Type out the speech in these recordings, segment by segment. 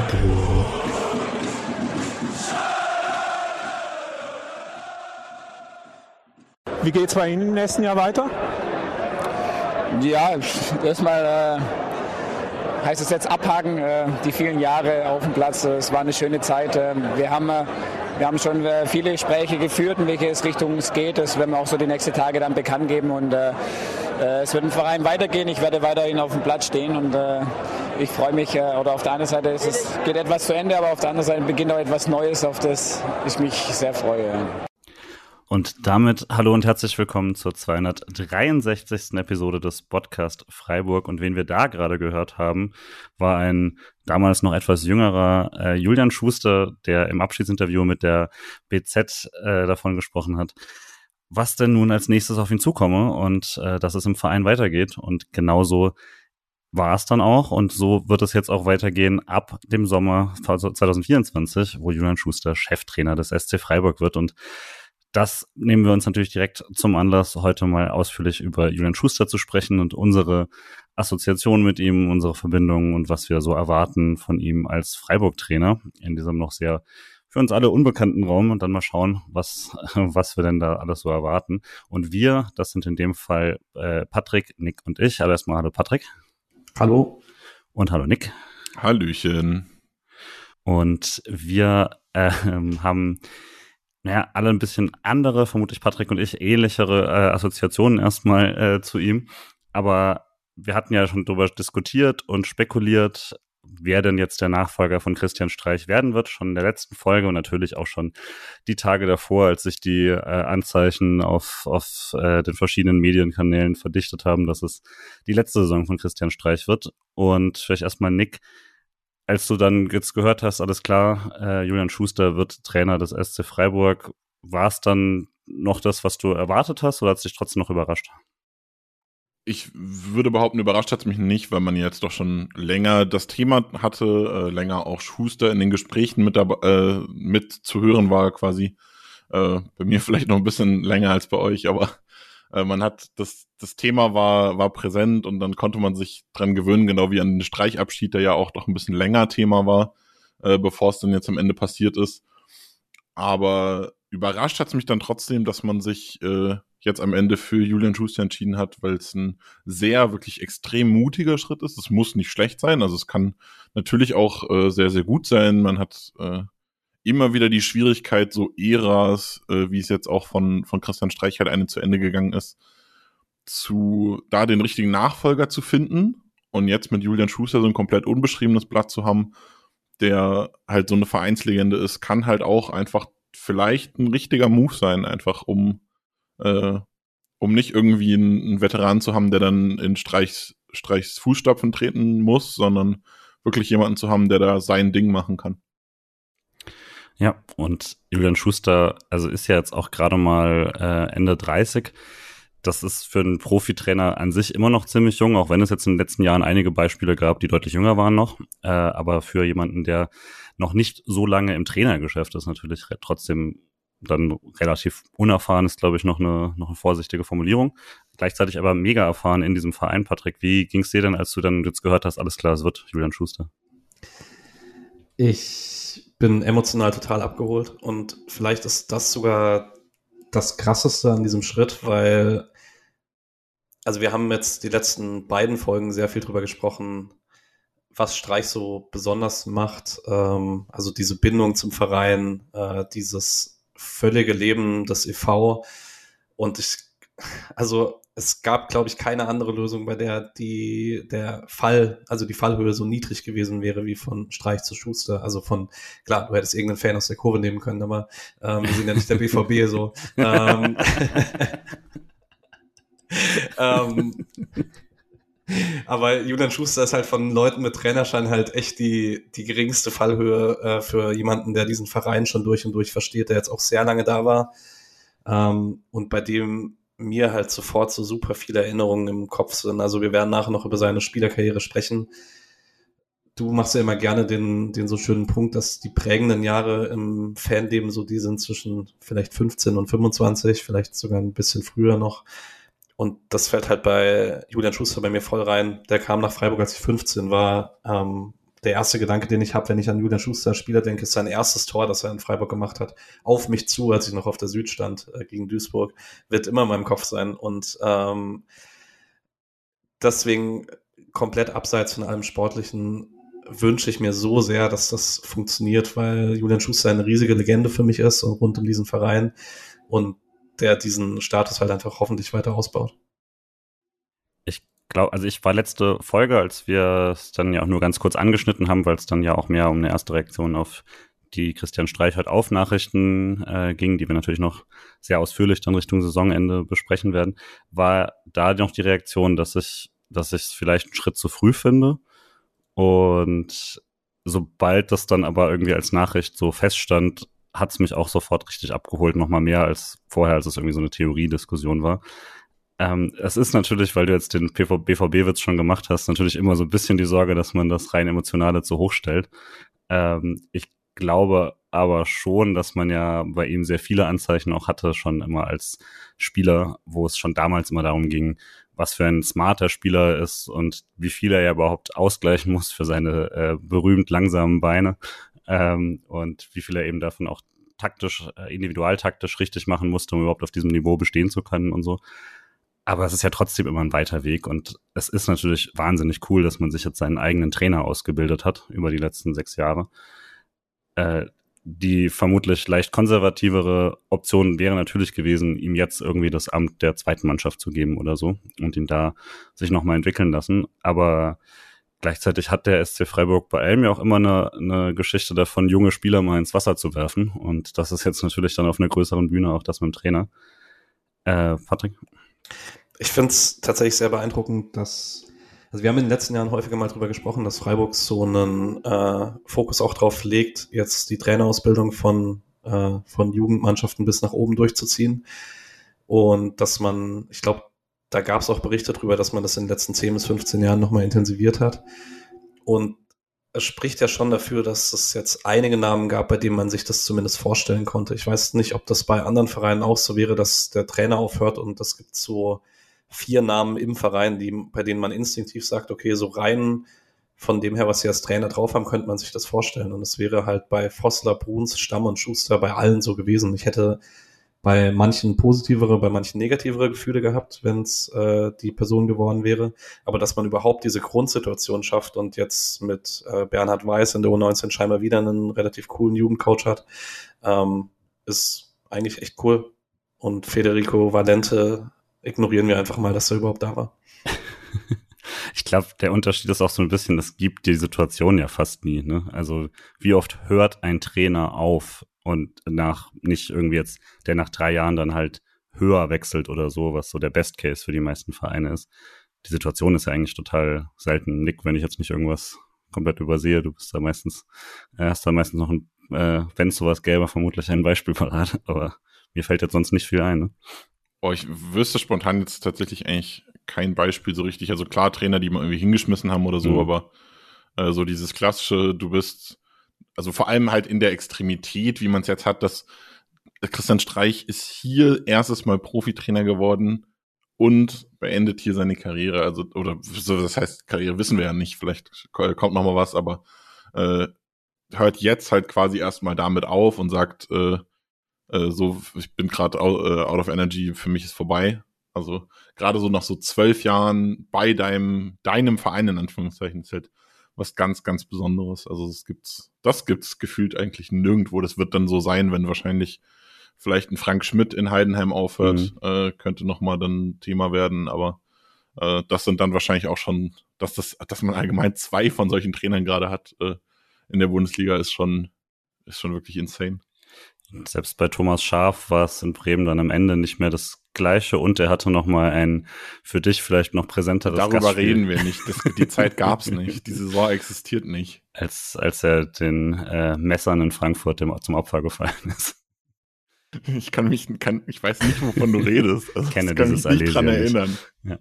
Wie geht es bei Ihnen im nächsten Jahr weiter? Ja, erstmal heißt es jetzt abhaken, die vielen Jahre auf dem Platz. Es war eine schöne Zeit. Wir haben schon viele Gespräche geführt, in welche Richtung es geht. Das werden wir auch so die nächsten Tage dann bekannt geben. Und es wird im Verein weitergehen. Ich werde weiterhin auf dem Platz stehen. Und ich freue mich, oder auf der einen Seite geht etwas zu Ende, aber auf der anderen Seite beginnt auch etwas Neues, auf das ich mich sehr freue. Und damit hallo und herzlich willkommen zur 263. Episode des Podcast Freiburg. Und wen wir da gerade gehört haben, war ein damals noch etwas jüngerer Julian Schuster, der im Abschiedsinterview mit der BZ davon gesprochen hat, was denn nun als nächstes auf ihn zukomme und dass es im Verein weitergeht. Und genauso war es dann auch. Und so wird es jetzt auch weitergehen ab dem Sommer 2024, wo Julian Schuster Cheftrainer des SC Freiburg wird. Und das nehmen wir uns natürlich direkt zum Anlass, heute mal ausführlich über Julian Schuster zu sprechen und unsere Assoziation mit ihm, unsere Verbindungen und was wir so erwarten von ihm als Freiburg-Trainer in diesem noch sehr für uns alle unbekannten Raum und dann mal schauen, was wir denn da alles so erwarten. Und wir, das sind in dem Fall Patrick, Nick und ich. Aber erstmal hallo Patrick. Hallo. Und hallo Nick. Hallöchen. Und wir haben alle ein bisschen andere, vermutlich Patrick und ich, ähnlichere Assoziationen erstmal zu ihm. Aber wir hatten ja schon darüber diskutiert und spekuliert, wer denn jetzt der Nachfolger von Christian Streich werden wird, schon in der letzten Folge und natürlich auch schon die Tage davor, als sich die Anzeichen auf den verschiedenen Medienkanälen verdichtet haben, dass es die letzte Saison von Christian Streich wird. Und vielleicht erstmal Nick, als du dann jetzt gehört hast, alles klar, Julian Schuster wird Trainer des SC Freiburg, war es dann noch das, was du erwartet hast, oder hat es dich trotzdem noch überrascht? Ich würde behaupten, überrascht hat es mich nicht, weil man jetzt doch schon länger das Thema hatte, länger auch Schuster in den Gesprächen mit zu hören war quasi. Bei mir vielleicht noch ein bisschen länger als bei euch, aber man hat das Thema war präsent und dann konnte man sich dran gewöhnen, genau wie an den Streichabschied, der ja auch doch ein bisschen länger Thema war, bevor es dann jetzt am Ende passiert ist. Aber überrascht hat es mich dann trotzdem, dass man sich jetzt am Ende für Julian Schuster entschieden hat, weil es ein sehr, wirklich extrem mutiger Schritt ist. Es muss nicht schlecht sein, also es kann natürlich auch sehr, sehr gut sein. Man hat immer wieder die Schwierigkeit, so Äras, wie es jetzt auch von Christian Streich halt eine zu Ende gegangen ist, da den richtigen Nachfolger zu finden und jetzt mit Julian Schuster so ein komplett unbeschriebenes Blatt zu haben, der halt so eine Vereinslegende ist, kann halt auch einfach vielleicht ein richtiger Move sein, einfach um nicht irgendwie einen Veteran zu haben, der dann in Streichs Fußstapfen treten muss, sondern wirklich jemanden zu haben, der da sein Ding machen kann. Ja, und Julian Schuster, also ist ja jetzt auch gerade mal Ende 30. Das ist für einen Profitrainer an sich immer noch ziemlich jung, auch wenn es jetzt in den letzten Jahren einige Beispiele gab, die deutlich jünger waren noch. Aber für jemanden, der noch nicht so lange im Trainergeschäft ist, natürlich trotzdem dann relativ unerfahren, ist, glaube ich, noch eine vorsichtige Formulierung. Gleichzeitig aber mega erfahren in diesem Verein. Patrick, wie ging es dir denn, als du dann jetzt gehört hast, alles klar, es wird Julian Schuster? Ich bin emotional total abgeholt und vielleicht ist das sogar das Krasseste an diesem Schritt, weil also wir haben jetzt die letzten beiden Folgen sehr viel drüber gesprochen, was Streich so besonders macht, also diese Bindung zum Verein, dieses völlige Leben des e.V. und es gab, glaube ich, keine andere Lösung, bei der die Fallhöhe so niedrig gewesen wäre wie von Streich zu Schuster. Also klar, du hättest irgendeinen Fan aus der Kurve nehmen können, aber wir sind ja nicht der BVB so. Aber Julian Schuster ist halt von Leuten mit Trainerschein halt echt die geringste Fallhöhe für jemanden, der diesen Verein schon durch und durch versteht, der jetzt auch sehr lange da war und bei dem mir halt sofort so super viele Erinnerungen im Kopf sind. Also wir werden nachher noch über seine Spielerkarriere sprechen. Du machst ja immer gerne den so schönen Punkt, dass die prägenden Jahre im Fanleben so die sind zwischen vielleicht 15 und 25, vielleicht sogar ein bisschen früher noch. Und das fällt halt bei Julian Schuster bei mir voll rein. Der kam nach Freiburg, als ich 15 war. der erste Gedanke, den ich habe, wenn ich an Julian Schuster Spieler denke, ist sein erstes Tor, das er in Freiburg gemacht hat, auf mich zu, als ich noch auf der Süd stand, gegen Duisburg, wird immer in meinem Kopf sein. Und deswegen komplett abseits von allem Sportlichen wünsche ich mir so sehr, dass das funktioniert, weil Julian Schuster eine riesige Legende für mich ist und rund um diesen Verein und der diesen Status halt einfach hoffentlich weiter ausbaut. Also ich war letzte Folge, als wir es dann ja auch nur ganz kurz angeschnitten haben, weil es dann ja auch mehr um eine erste Reaktion auf die Christian Streichert Aufnachrichten ging, die wir natürlich noch sehr ausführlich dann Richtung Saisonende besprechen werden, war da noch die Reaktion, dass ich es vielleicht einen Schritt zu früh finde. Und sobald das dann aber irgendwie als Nachricht so feststand, hat es mich auch sofort richtig abgeholt, nochmal mehr als vorher, als es irgendwie so eine Theoriediskussion war. Es ist natürlich, weil du jetzt den BVB-Witz schon gemacht hast, natürlich immer so ein bisschen die Sorge, dass man das rein Emotionale zu hoch stellt. Ich glaube aber schon, dass man ja bei ihm sehr viele Anzeichen auch hatte, schon immer als Spieler, wo es schon damals immer darum ging, was für ein smarter Spieler er ist und wie viel er ja überhaupt ausgleichen muss für seine berühmt langsamen Beine und wie viel er eben davon auch individualtaktisch richtig machen musste, um überhaupt auf diesem Niveau bestehen zu können und so. Aber es ist ja trotzdem immer ein weiter Weg und es ist natürlich wahnsinnig cool, dass man sich jetzt seinen eigenen Trainer ausgebildet hat über die letzten 6 Jahre. Die vermutlich leicht konservativere Option wäre natürlich gewesen, ihm jetzt irgendwie das Amt der zweiten Mannschaft zu geben oder so und ihn da sich nochmal entwickeln lassen. Aber gleichzeitig hat der SC Freiburg bei allem ja auch immer eine Geschichte davon, junge Spieler mal ins Wasser zu werfen. Und das ist jetzt natürlich dann auf einer größeren Bühne auch das mit dem Trainer. Patrick? Ich finde es tatsächlich sehr beeindruckend, also wir haben in den letzten Jahren häufiger mal drüber gesprochen, dass Freiburg so einen Fokus auch drauf legt, jetzt die Trainerausbildung von Jugendmannschaften bis nach oben durchzuziehen. Und dass man, ich glaube, da gab es auch Berichte drüber, dass man das in den letzten 10 bis 15 Jahren nochmal intensiviert hat. Und es spricht ja schon dafür, dass es jetzt einige Namen gab, bei denen man sich das zumindest vorstellen konnte. Ich weiß nicht, ob das bei anderen Vereinen auch so wäre, dass der Trainer aufhört und es gibt so 4 Namen im Verein, bei denen man instinktiv sagt, okay, so rein von dem her, was sie als Trainer drauf haben, könnte man sich das vorstellen. Und es wäre halt bei Vossler, Bruns, Stamm und Schuster bei allen so gewesen. Ich hätte bei manchen positivere, bei manchen negativere Gefühle gehabt, wenn es die Person geworden wäre. Aber dass man überhaupt diese Grundsituation schafft und jetzt mit Bernhard Weiß in der U19 scheinbar wieder einen relativ coolen Jugendcoach hat, ist eigentlich echt cool. Und Federico Valente ignorieren wir einfach mal, dass er überhaupt da war. Ich glaube, der Unterschied ist auch so ein bisschen, es gibt die Situation ja fast nie, ne? Also wie oft hört ein Trainer auf und nicht irgendwie jetzt, der nach 3 Jahren dann halt höher wechselt oder so, was so der Best Case für die meisten Vereine ist. Die Situation ist ja eigentlich total selten. Nick, wenn ich jetzt nicht irgendwas komplett übersehe, du bist da meistens, hast da meistens noch wenn es sowas gäbe, vermutlich ein Beispiel parat, aber mir fällt jetzt sonst nicht viel ein, ne? Ich wüsste spontan jetzt tatsächlich eigentlich kein Beispiel so richtig. Also klar, Trainer, die man irgendwie hingeschmissen haben oder so, aber so dieses klassische, du bist, also vor allem halt in der Extremität, wie man es jetzt hat, dass Christian Streich ist hier erstes Mal Profitrainer geworden und beendet hier seine Karriere. Also, oder so, das heißt, Karriere wissen wir ja nicht, vielleicht kommt noch mal was, aber hört jetzt halt quasi erstmal damit auf und sagt, so, ich bin gerade out of energy, für mich ist vorbei. Also gerade so nach so 12 Jahren bei deinem Verein in Anführungszeichen ist halt was ganz, ganz Besonderes. Also das gibt's gefühlt eigentlich nirgendwo. Das wird dann so sein, wenn wahrscheinlich vielleicht ein Frank Schmidt in Heidenheim aufhört, könnte nochmal dann Thema werden, aber das sind dann wahrscheinlich auch schon, dass man allgemein 2 von solchen Trainern gerade hat in der Bundesliga ist schon wirklich insane. Selbst bei Thomas Schaaf war es in Bremen dann am Ende nicht mehr das Gleiche und er hatte noch mal ein für dich vielleicht noch präsenteres Darüber Gastspiel. Reden wir nicht. Die Zeit gab's nicht. Die Saison existiert nicht. Als er den Messern in Frankfurt zum Opfer gefallen ist. Ich weiß nicht, wovon du redest. Also Kenne kann dieses mich nicht dran erinnern. Ja.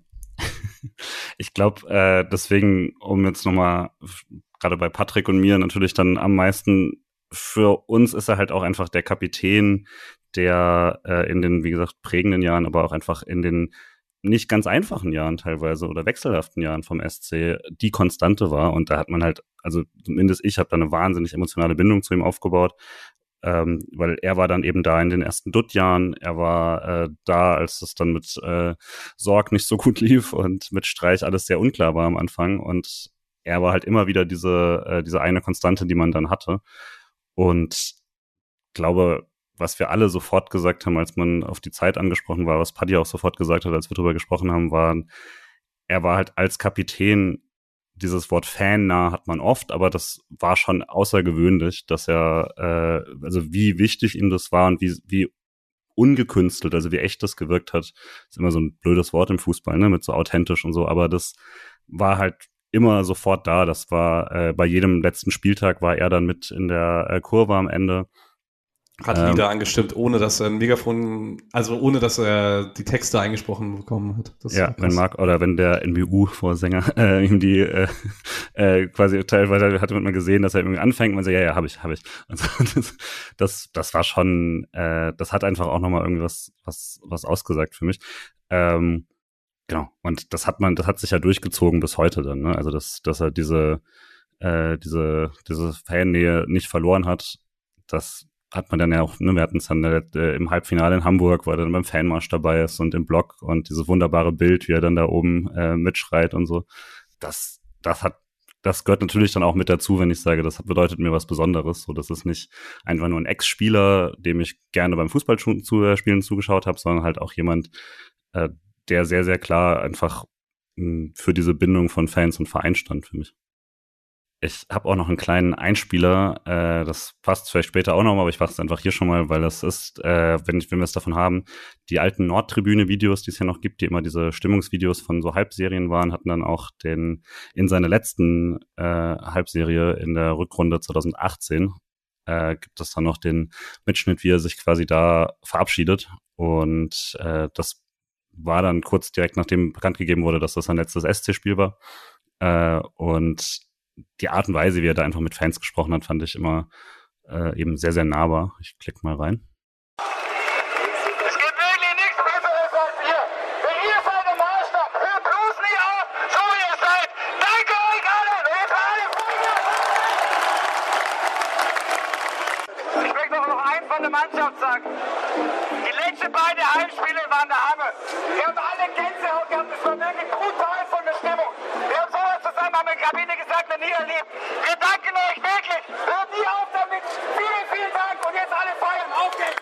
Ich glaube, deswegen, um jetzt nochmal, gerade bei Patrick und mir natürlich dann am meisten, für uns ist er halt auch einfach der Kapitän, der in den, wie gesagt, prägenden Jahren, aber auch einfach in den nicht ganz einfachen Jahren teilweise oder wechselhaften Jahren vom SC die Konstante war. Und da hat man halt, also zumindest ich habe da eine wahnsinnig emotionale Bindung zu ihm aufgebaut, weil er war dann eben da in den ersten Dutt-Jahren, er war da, als es dann mit Sorg nicht so gut lief und mit Streich alles sehr unklar war am Anfang, und er war halt immer wieder diese eine Konstante, die man dann hatte. Und glaube, was wir alle sofort gesagt haben, als man auf die Zeit angesprochen war, was Paddy auch sofort gesagt hat, als wir drüber gesprochen haben, war, er war halt als Kapitän, dieses Wort fannah hat man oft, aber das war schon außergewöhnlich, dass er, also wie wichtig ihm das war und wie ungekünstelt, also wie echt das gewirkt hat. Ist immer so ein blödes Wort im Fußball, ne, mit so authentisch und so, aber das war halt immer sofort da. Das war bei jedem letzten Spieltag war er dann mit in der Kurve am Ende. Hat Lieder angestimmt, ohne dass er ein Megafon, also ohne dass er die Texte eingesprochen bekommen hat. Das ja, wenn der NBU-Vorsänger ihm die quasi teilweise hatte man gesehen, dass er irgendwie anfängt und man so, ja, hab ich. Also, das war schon, das hat einfach auch nochmal irgendwie was ausgesagt für mich. Genau. Und das hat sich ja durchgezogen bis heute dann, ne? Also, dass er diese Fannähe nicht verloren hat, das hat man dann ja auch, ne, wir hatten es dann im Halbfinale in Hamburg, wo er dann beim Fanmarsch dabei ist und im Block und dieses wunderbare Bild, wie er dann da oben mitschreit und so. Das gehört natürlich dann auch mit dazu, wenn ich sage, das bedeutet mir was Besonderes. So, das ist nicht einfach nur ein Ex-Spieler, dem ich gerne beim Fußballspielen zugeschaut habe, sondern halt auch jemand, der sehr, sehr klar einfach für diese Bindung von Fans und Verein stand für mich. Ich habe auch noch einen kleinen Einspieler, das passt vielleicht später auch noch mal, aber ich mache es einfach hier schon mal, weil das ist, wenn wir es davon haben, die alten Nordtribüne-Videos, die es ja noch gibt, die immer diese Stimmungsvideos von so Halbserien waren, hatten dann auch in seiner letzten Halbserie in der Rückrunde 2018 gibt es dann noch den Mitschnitt, wie er sich quasi da verabschiedet, und das war dann kurz direkt nachdem bekannt gegeben wurde, dass das sein letztes SC-Spiel war, und die Art und Weise, wie er da einfach mit Fans gesprochen hat, fand ich immer eben sehr, sehr nahbar. Ich klicke mal rein. Es gibt wirklich nichts Besseres als ihr. Denn ihr seid der Maßstab. Hört bloß nicht auf, so wie ihr seid. Danke euch allen. Ihr seid alle Freunde. Ich möchte noch einen von der Mannschaft sagen. Die letzten beiden Heimspiele waren der Hammer. Wir haben alle Gänsehaut gehabt. Es war wirklich brutal von der Stimmung. Wir haben sowas zusammen in der Kabine gesagt, noch nie erlebt. Wir danken euch wirklich. Hört nie auf damit. Vielen, vielen Dank. Und jetzt alle feiern. Auf geht's.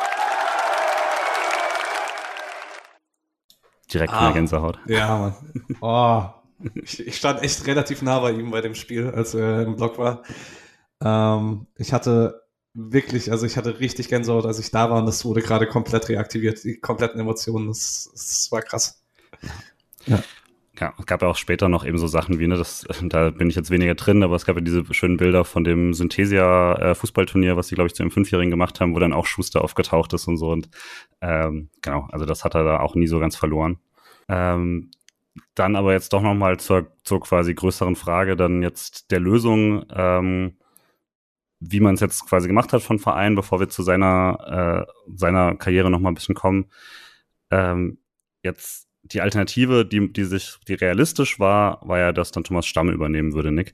Direkt in der Gänsehaut. Ja, Mann. Oh, ich stand echt relativ nah bei ihm bei dem Spiel, als er im Block war. Ich hatte richtig Gänsehaut, als ich da war, und das wurde gerade komplett reaktiviert, die kompletten Emotionen, das war krass. Ja. Ja, es gab ja auch später noch eben so Sachen wie, ne, da bin ich jetzt weniger drin, aber es gab ja diese schönen Bilder von dem Synthesia-Fußballturnier, was sie, glaube ich, zu dem 5-Jährigen gemacht haben, wo dann auch Schuster aufgetaucht ist und so, und genau, also das hat er da auch nie so ganz verloren. Dann aber jetzt doch nochmal zur quasi größeren Frage dann jetzt der Lösung, wie man es jetzt quasi gemacht hat von Verein, bevor wir zu seiner Karriere nochmal ein bisschen kommen. Jetzt die Alternative, die realistisch war ja, dass dann Thomas Stamm übernehmen würde, Nick.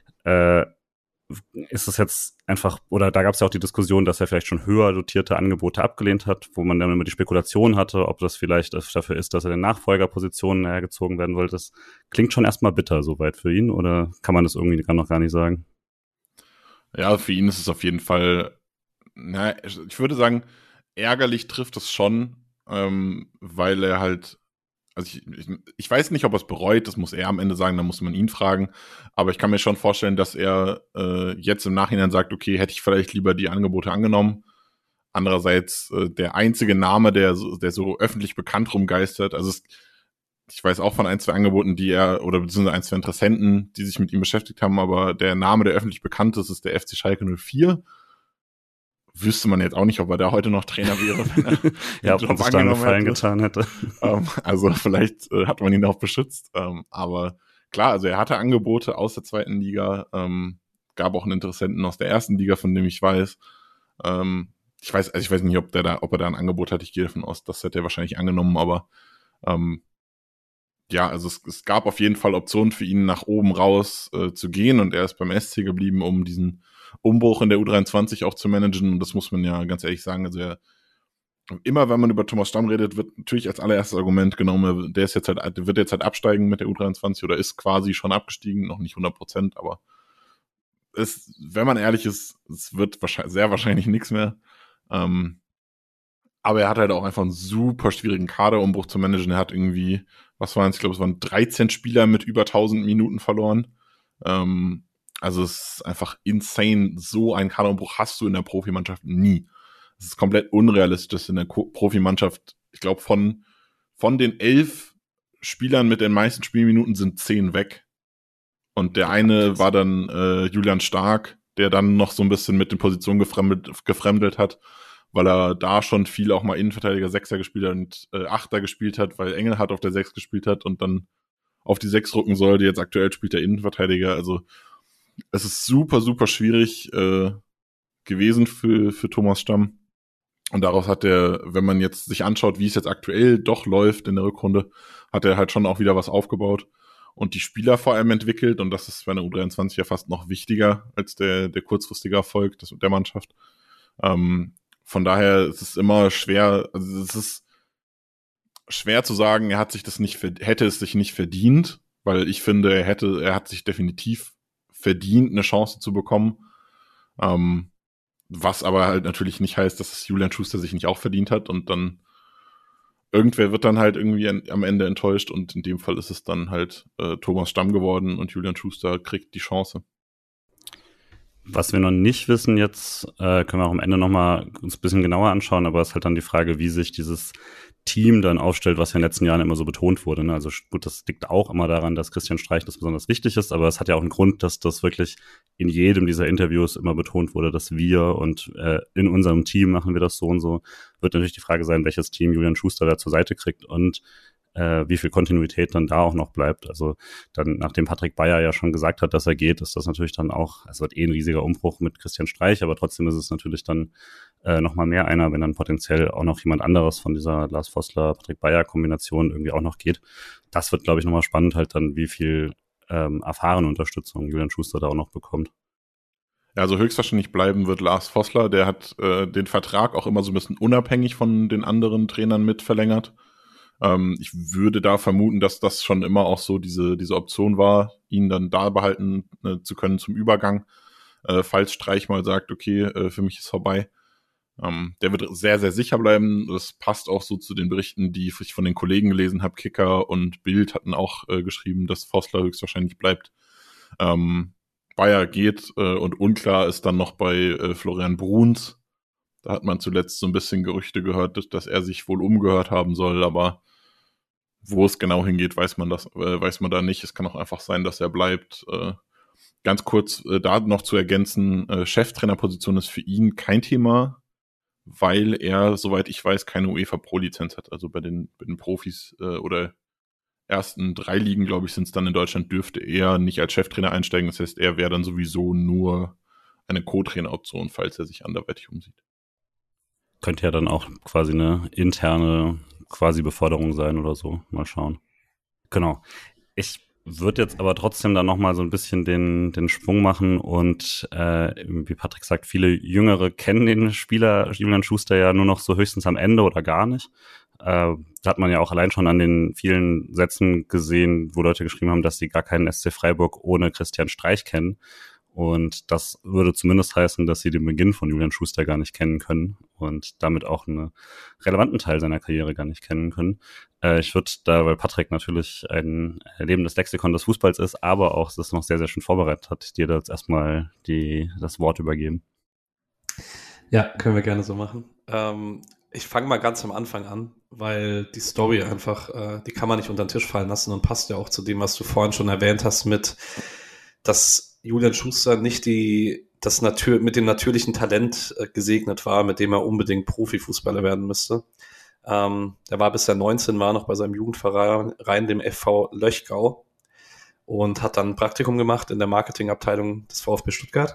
Ist es jetzt einfach, oder da gab es ja auch die Diskussion, dass er vielleicht schon höher dotierte Angebote abgelehnt hat, wo man dann immer die Spekulation hatte, ob das vielleicht dafür ist, dass er in Nachfolgerpositionen hergezogen werden wollte. Das klingt schon erstmal bitter soweit für ihn, oder kann man das irgendwie noch gar nicht sagen? Ja, für ihn ist es auf jeden Fall, ich würde sagen, ärgerlich trifft es schon, weil er halt, also ich weiß nicht, ob er es bereut, das muss er am Ende sagen, da muss man ihn fragen, aber ich kann mir schon vorstellen, dass er jetzt im Nachhinein sagt, okay, hätte ich vielleicht lieber die Angebote angenommen. Andererseits der einzige Name, der so öffentlich bekannt rumgeistert, also ich weiß auch von 1, 2 Angeboten, oder beziehungsweise 1, 2 Interessenten, die sich mit ihm beschäftigt haben, aber der Name, der öffentlich bekannt ist der FC Schalke 04. Wüsste man jetzt auch nicht, ob er da heute noch Trainer wäre, wenn er ja, ob man sich da einen Gefallen getan hätte. Also vielleicht hat man ihn auch beschützt. Aber klar, also er hatte Angebote aus der 2. Liga, gab auch einen Interessenten aus der 1. Liga, von dem ich weiß. Ich weiß nicht, ob er da ein Angebot hat. Ich gehe davon aus, das hätte er wahrscheinlich angenommen, aber ja, also es gab auf jeden Fall Optionen für ihn, nach oben raus zu gehen, und er ist beim SC geblieben, um diesen Umbruch in der U23 auch zu managen, und das muss man ja ganz ehrlich sagen, also immer wenn man über Thomas Stamm redet, wird natürlich als allererstes Argument genommen, der wird jetzt halt absteigen mit der U23 oder ist quasi schon abgestiegen, noch nicht 100%, aber wenn man ehrlich ist, es wird sehr wahrscheinlich nichts mehr. Aber er hat halt auch einfach einen super schwierigen Kaderumbruch zu managen. Er hat irgendwie, was waren es? Ich glaube, es waren 13 Spieler mit über 1000 Minuten verloren. Also es ist einfach insane. So einen Kaderumbruch hast du in der Profimannschaft nie. Es ist komplett unrealistisch in der Profimannschaft. Ich glaube, von den 11 Spielern mit den meisten Spielminuten sind 10 weg. Und der eine war dann Julian Stark, der dann noch so ein bisschen mit den Positionen gefremdelt hat, weil er da schon viel auch mal Innenverteidiger, Sechser gespielt hat und Achter gespielt hat, weil Engelhardt auf der 6 gespielt hat und dann auf die 6 rücken sollte. Jetzt aktuell spielt der Innenverteidiger. Also es ist super, super schwierig gewesen für Thomas Stamm. Und daraus hat er, wenn man jetzt sich anschaut, wie es jetzt aktuell doch läuft in der Rückrunde, hat er halt schon auch wieder was aufgebaut und die Spieler vor allem entwickelt. Und das ist bei der U23 ja fast noch wichtiger als der kurzfristige Erfolg der Mannschaft. Von daher ist es immer schwer, also es ist schwer zu sagen, hätte es sich nicht verdient, weil ich finde, er hat sich definitiv verdient, eine Chance zu bekommen. Was aber halt natürlich nicht heißt, dass es Julian Schuster sich nicht auch verdient hat, und dann irgendwer wird dann halt irgendwie am Ende enttäuscht, und in dem Fall ist es dann halt Thomas Stamm geworden und Julian Schuster kriegt die Chance. Was wir noch nicht wissen jetzt, können wir auch am Ende nochmal uns ein bisschen genauer anschauen, aber es ist halt dann die Frage, wie sich dieses Team dann aufstellt, was ja in den letzten Jahren immer so betont wurde. Ne? Also gut, das liegt auch immer daran, dass Christian Streich das besonders wichtig ist, aber es hat ja auch einen Grund, dass das wirklich in jedem dieser Interviews immer betont wurde, dass wir und in unserem Team machen wir das so und so. Wird natürlich die Frage sein, welches Team Julian Schuster da zur Seite kriegt und wie viel Kontinuität dann da auch noch bleibt. Also dann, nachdem Patrick Bayer ja schon gesagt hat, dass er geht, ist das natürlich dann auch, es wird ein riesiger Umbruch mit Christian Streich, aber trotzdem ist es natürlich dann noch mal mehr einer, wenn dann potenziell auch noch jemand anderes von dieser Lars Vossler-Patrick Bayer-Kombination irgendwie auch noch geht. Das wird, glaube ich, nochmal spannend halt dann, wie viel erfahrene Unterstützung Julian Schuster da auch noch bekommt. Ja, also höchstwahrscheinlich bleiben wird Lars Vossler, der hat den Vertrag auch immer so ein bisschen unabhängig von den anderen Trainern mit verlängert. Ich würde da vermuten, dass das schon immer auch so diese Option war, ihn dann da behalten zu können zum Übergang, falls Streich mal sagt, okay, für mich ist vorbei. Der wird sehr, sehr sicher bleiben. Das passt auch so zu den Berichten, die ich von den Kollegen gelesen habe. Kicker und Bild hatten auch geschrieben, dass Vossler höchstwahrscheinlich bleibt. Bayer geht und unklar ist dann noch bei Florian Bruns. Da hat man zuletzt so ein bisschen Gerüchte gehört, dass er sich wohl umgehört haben soll, aber wo es genau hingeht, weiß man da nicht. Es kann auch einfach sein, dass er bleibt. Ganz kurz da noch zu ergänzen, Cheftrainerposition ist für ihn kein Thema, weil er, soweit ich weiß, keine UEFA Pro-Lizenz hat. Also bei den Profis oder ersten 3 Ligen, glaube ich, sind es dann in Deutschland, dürfte er nicht als Cheftrainer einsteigen. Das heißt, er wäre dann sowieso nur eine Co-Trainer-Option, falls er sich anderweitig umsieht. Könnte ja dann auch quasi eine interne quasi Beförderung sein oder so. Mal schauen. Genau. Ich würde jetzt aber trotzdem dann nochmal so ein bisschen den Sprung machen und wie Patrick sagt, viele Jüngere kennen den Spieler Julian Schuster ja nur noch so höchstens am Ende oder gar nicht. Da hat man ja auch allein schon an den vielen Sätzen gesehen, wo Leute geschrieben haben, dass sie gar keinen SC Freiburg ohne Christian Streich kennen. Und das würde zumindest heißen, dass sie den Beginn von Julian Schuster gar nicht kennen können und damit auch einen relevanten Teil seiner Karriere gar nicht kennen können. Ich würde da, weil Patrick natürlich ein lebendes Lexikon des Fußballs ist, aber auch das noch sehr, sehr schön vorbereitet hat, dir da jetzt erstmal das Wort übergeben. Ja, können wir gerne so machen. Ich fange mal ganz am Anfang an, weil die Story einfach, die kann man nicht unter den Tisch fallen lassen und passt ja auch zu dem, was du vorhin schon erwähnt hast, dass Julian Schuster nicht mit dem natürlichen Talent gesegnet war, mit dem er unbedingt Profifußballer werden müsste. Er war bis er 19 war noch bei seinem Jugendverein, dem FV Löchgau, und hat dann ein Praktikum gemacht in der Marketingabteilung des VfB Stuttgart.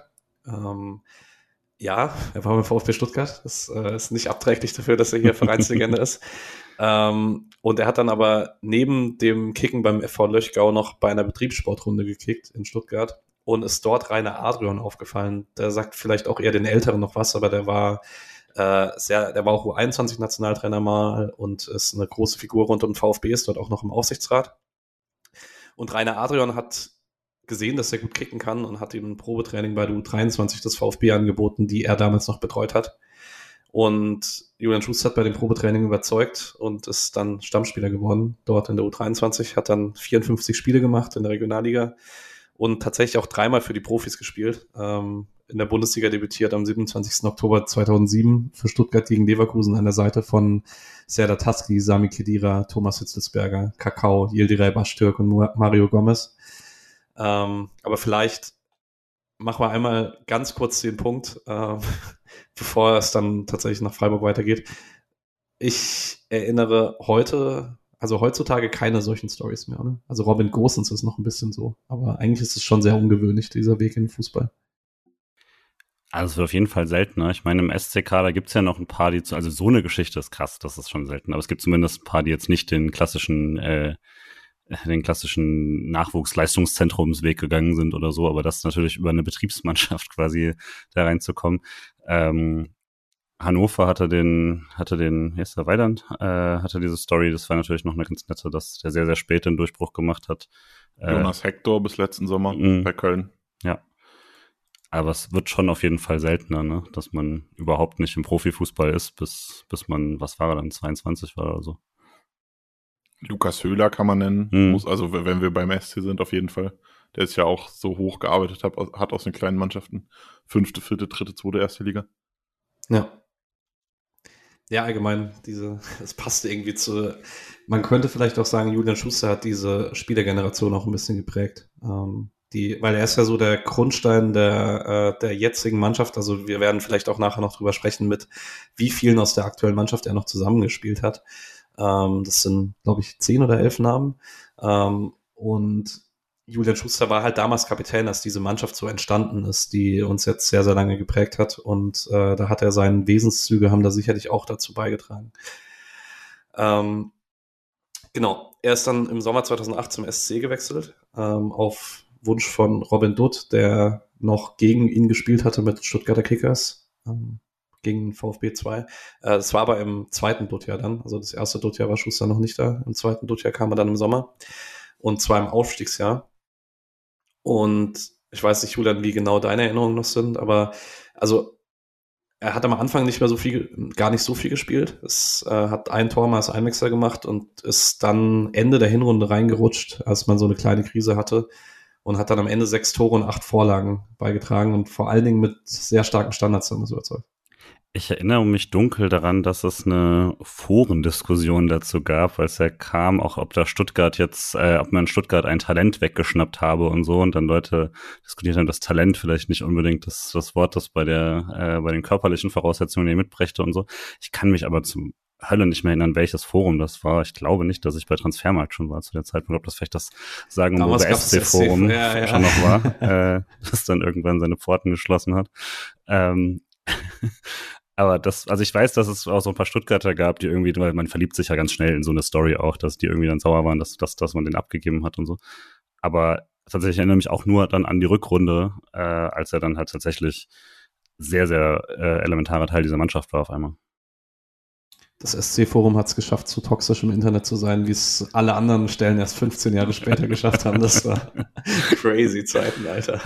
Ja, er war beim VfB Stuttgart. Das ist nicht abträglich dafür, dass er hier Vereinslegende ist. Und er hat dann aber neben dem Kicken beim FV Löchgau noch bei einer Betriebssportrunde gekickt in Stuttgart und ist dort Rainer Adrian aufgefallen. Der sagt vielleicht auch eher den Älteren noch was, aber der war auch U21-Nationaltrainer mal und ist eine große Figur rund um den VfB, ist dort auch noch im Aufsichtsrat. Und Rainer Adrian hat gesehen, dass er gut kicken kann und hat ihm ein Probetraining bei der U23 des VfB angeboten, die er damals noch betreut hat. Und Julian Schuster hat bei dem Probetraining überzeugt und ist dann Stammspieler geworden, dort in der U23, hat dann 54 Spiele gemacht in der Regionalliga und tatsächlich auch 3-mal für die Profis gespielt. In der Bundesliga debütiert am 27. Oktober 2007 für Stuttgart gegen Leverkusen an der Seite von Serdar Taski, Sami Khedira, Thomas Hitzelsberger, Kakao, Yildiray Baştürk und Mario Gomez. Aber vielleicht machen wir einmal ganz kurz den Punkt, bevor es dann tatsächlich nach Freiburg weitergeht. Ich erinnere heutzutage keine solchen Stories mehr. Ne? Also Robin Gosens ist noch ein bisschen so, aber eigentlich ist es schon sehr ungewöhnlich, dieser Weg in den Fußball. Also es wird auf jeden Fall seltener. Ich meine, im SCK, da gibt's ja noch ein paar, also so eine Geschichte ist krass, das ist schon selten. Aber es gibt zumindest ein paar, die jetzt nicht den klassischen Nachwuchsleistungszentrumsweg gegangen sind oder so, aber das natürlich über eine Betriebsmannschaft quasi da reinzukommen. Hannover hatte wie heißt der, Weiland, hatte diese Story, das war natürlich noch eine ganz nette, dass der sehr, sehr spät den Durchbruch gemacht hat. Jonas Hector bis letzten Sommer bei Köln. Ja. Aber es wird schon auf jeden Fall seltener, ne, dass man überhaupt nicht im Profifußball ist, bis man, was war er dann, 22 war oder so. Lukas Höhler kann man nennen, also wenn wir beim SC sind, auf jeden Fall. Der ist ja auch so hoch gearbeitet, hat aus den kleinen Mannschaften 5., 4., 3., 2., 1. Liga. Ja. Ja, allgemein, es passte irgendwie man könnte vielleicht auch sagen, Julian Schuster hat diese Spielergeneration auch ein bisschen geprägt. Weil er ist ja so der Grundstein der jetzigen Mannschaft, also wir werden vielleicht auch nachher noch drüber sprechen, mit wie vielen aus der aktuellen Mannschaft er noch zusammengespielt hat. Das sind, glaube ich, 10 oder 11 Namen. Und Julian Schuster war halt damals Kapitän, als diese Mannschaft so entstanden ist, die uns jetzt sehr, sehr lange geprägt hat. Und da hat er seine Wesenszüge, haben da sicherlich auch dazu beigetragen. Genau, er ist dann im Sommer 2008 zum SC gewechselt, auf Wunsch von Robin Dutt, der noch gegen ihn gespielt hatte mit Stuttgarter Kickers, gegen VfB 2. Das war aber im zweiten Dutt-Jahr dann, also das erste Dutt-Jahr war Schuster noch nicht da, im zweiten Dutt-Jahr kam er dann im Sommer und zwar im Aufstiegsjahr. Und ich weiß nicht, Julian, wie genau deine Erinnerungen noch sind, aber also er hat am Anfang gar nicht so viel gespielt. Es hat ein Tor mal als Einwechsler gemacht und ist dann Ende der Hinrunde reingerutscht, als man so eine kleine Krise hatte und hat dann am Ende 6 Tore und 8 Vorlagen beigetragen und vor allen Dingen mit sehr starken Standards damit überzeugt. Ich erinnere mich dunkel daran, dass es eine Forendiskussion dazu gab, als er kam, auch ob man in Stuttgart ein Talent weggeschnappt habe und so, und dann Leute diskutiert haben, dass Talent vielleicht nicht unbedingt das Wort, das bei den körperlichen Voraussetzungen mitbrächte und so. Ich kann mich aber zum Hölle nicht mehr erinnern, welches Forum das war. Ich glaube nicht, dass ich bei Transfermarkt schon war zu der Zeitpunkt, ob das vielleicht das Sagen und SC-Forum schon noch war, das dann irgendwann seine Pforten geschlossen hat. Aber also ich weiß, dass es auch so ein paar Stuttgarter gab, die irgendwie, weil man verliebt sich ja ganz schnell in so eine Story auch, dass die irgendwie dann sauer waren, dass man den abgegeben hat und so. Aber tatsächlich erinnere mich auch nur dann an die Rückrunde, als er dann halt tatsächlich sehr, sehr elementarer Teil dieser Mannschaft war auf einmal. Das SC-Forum hat es geschafft, so toxisch im Internet zu sein, wie es alle anderen Stellen erst 15 Jahre später geschafft haben. Das war crazy Zeiten, Alter.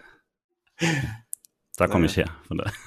Da komme ich her, von daher.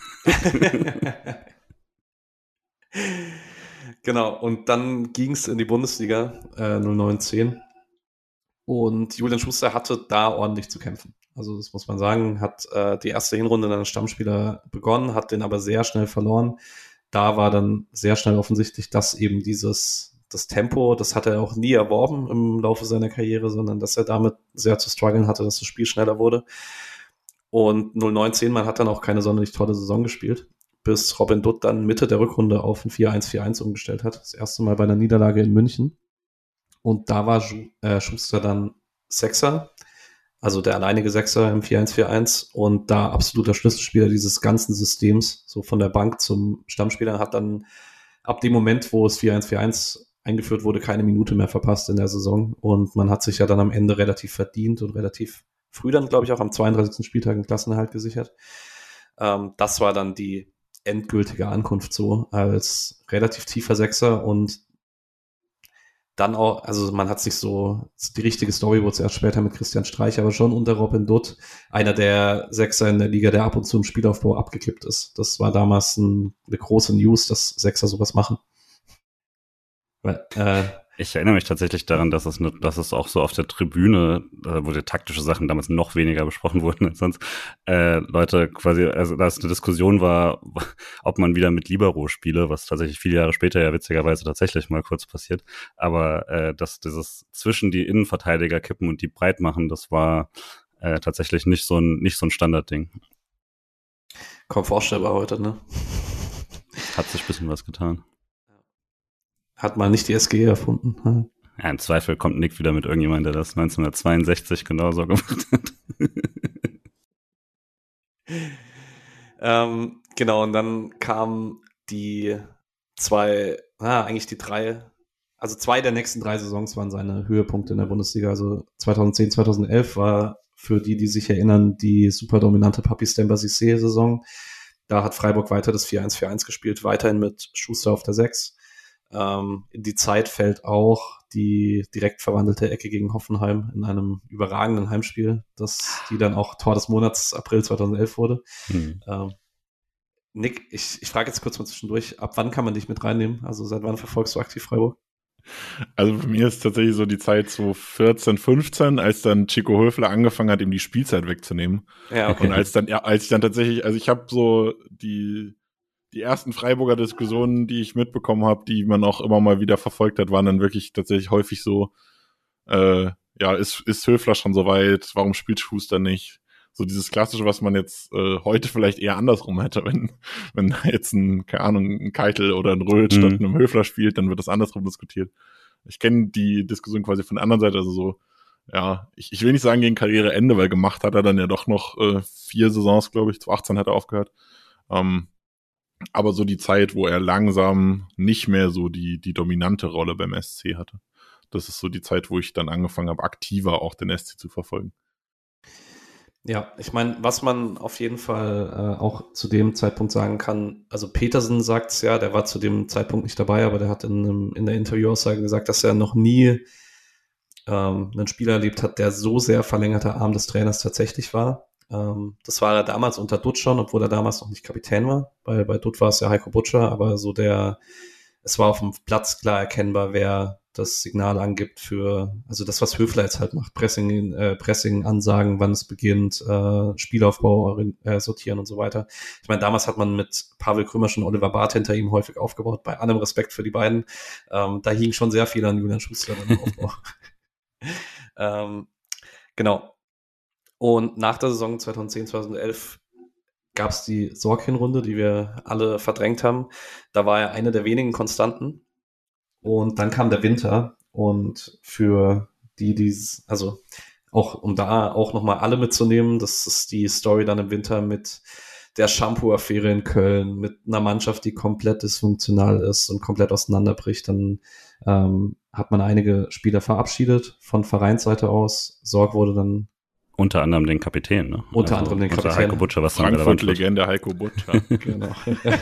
Genau, und dann ging es in die Bundesliga 09/10 und Julian Schuster hatte da ordentlich zu kämpfen. Also das muss man sagen, hat die erste Hinrunde dann als Stammspieler begonnen, hat den aber sehr schnell verloren. Da war dann sehr schnell offensichtlich, dass eben das Tempo, das hat er auch nie erworben im Laufe seiner Karriere, sondern dass er damit sehr zu strugglen hatte, dass das Spiel schneller wurde. Und 09/10, man hat dann auch keine sonderlich tolle Saison gespielt, bis Robin Dutt dann Mitte der Rückrunde auf ein 4-1-4-1 umgestellt hat. Das erste Mal bei einer Niederlage in München. Und da war Schuster dann Sechser, also der alleinige Sechser im 4-1-4-1 und da absoluter Schlüsselspieler dieses ganzen Systems, so von der Bank zum Stammspieler, hat dann ab dem Moment, wo es 4-1-4-1 eingeführt wurde, keine Minute mehr verpasst in der Saison. Und man hat sich ja dann am Ende relativ verdient und relativ früh dann, glaube ich, auch am 32. Spieltag einen Klassenerhalt gesichert. Das war dann die endgültige Ankunft so als relativ tiefer Sechser und dann auch, also man hat sich so, die richtige Story wurde erst später mit Christian Streich, aber schon unter Robin Dutt, einer der Sechser in der Liga, der ab und zu im Spielaufbau abgekippt ist. Das war damals eine große News, dass Sechser sowas machen. Weil, ich erinnere mich tatsächlich daran, dass es auch so auf der Tribüne, wo die taktische Sachen damals noch weniger besprochen wurden als sonst, Leute quasi, also da es eine Diskussion war, ob man wieder mit Libero spiele, was tatsächlich viele Jahre später ja witzigerweise tatsächlich mal kurz passiert, aber dass dieses zwischen die Innenverteidiger kippen und die breit machen, das war tatsächlich nicht so ein Standardding. Kaum vorstellbar heute, ne? Hat sich ein bisschen was getan. Hat mal nicht die SGE erfunden. Ja, im Zweifel kommt Nick wieder mit irgendjemandem, der das 1962 genauso gemacht hat. Genau, und dann kamen die zwei der nächsten 3 Saisons waren seine Höhepunkte in der Bundesliga. Also 2010, 2011 war für die sich erinnern, die super dominante Papis Demba Cissé-Saison. Da hat Freiburg weiter das 4-1-4-1 gespielt, weiterhin mit Schuster auf der 6. In die Zeit fällt auch die direkt verwandelte Ecke gegen Hoffenheim in einem überragenden Heimspiel, die dann auch Tor des Monats April 2011 wurde. Nick, ich frage jetzt kurz mal zwischendurch, ab wann kann man dich mit reinnehmen? Also seit wann verfolgst du aktiv Freiburg? Also für mich ist tatsächlich so die Zeit so 14, 15, als dann Chico Höfler angefangen hat, ihm die Spielzeit wegzunehmen. Ja, okay. Und als ich dann tatsächlich, also ich habe so die ersten Freiburger Diskussionen, die ich mitbekommen habe, die man auch immer mal wieder verfolgt hat, waren dann wirklich tatsächlich häufig so, ist Höfler schon so weit, warum spielt Schuster nicht? So dieses Klassische, was man jetzt heute vielleicht eher andersrum hätte, wenn jetzt ein Keitel oder ein Röhl statt einem Höfler spielt, dann wird das andersrum diskutiert. Ich kenne die Diskussion quasi von der anderen Seite, also so, ja, ich will nicht sagen gegen Karriereende, weil gemacht hat er dann ja doch noch 4 Saisons, glaube ich, 2018 hat er aufgehört. Aber so die Zeit, wo er langsam nicht mehr so die dominante Rolle beim SC hatte. Das ist so die Zeit, wo ich dann angefangen habe, aktiver auch den SC zu verfolgen. Ja, ich meine, was man auf jeden Fall auch zu dem Zeitpunkt sagen kann, also Petersen sagt's ja, der war zu dem Zeitpunkt nicht dabei, aber der hat in der Interviewaussage gesagt, dass er noch nie einen Spieler erlebt hat, der so sehr verlängerter Arm des Trainers tatsächlich war. Das war er damals unter Dutt schon, obwohl er damals noch nicht Kapitän war. Bei Dutt war es ja Heiko Butscher, aber so es war auf dem Platz klar erkennbar, wer das Signal angibt also das, was Höfler jetzt halt macht, Pressing, Ansagen, wann es beginnt, Spielaufbau sortieren und so weiter. Ich meine, damals hat man mit Pavel Krümmersch und Oliver Barth hinter ihm häufig aufgebaut, bei allem Respekt für die beiden. Da hing schon sehr viel an Julian Schuster im Aufbau. Genau. Und nach der Saison 2010, 2011 gab es die Sorg-Hinrunde, die wir alle verdrängt haben. Da war er eine der wenigen Konstanten. Und dann kam der Winter. Und für also auch, um da auch nochmal alle mitzunehmen, das ist die Story dann im Winter mit der Shampoo-Affäre in Köln, mit einer Mannschaft, die komplett dysfunktional ist und komplett auseinanderbricht. Dann hat man einige Spieler verabschiedet von Vereinsseite aus. Sorg wurde dann unter anderem den Kapitän, ne? Unter anderem den Kapitän. Heiko Butscher, was Frankfurt-Legende Heiko Butscher. Genau.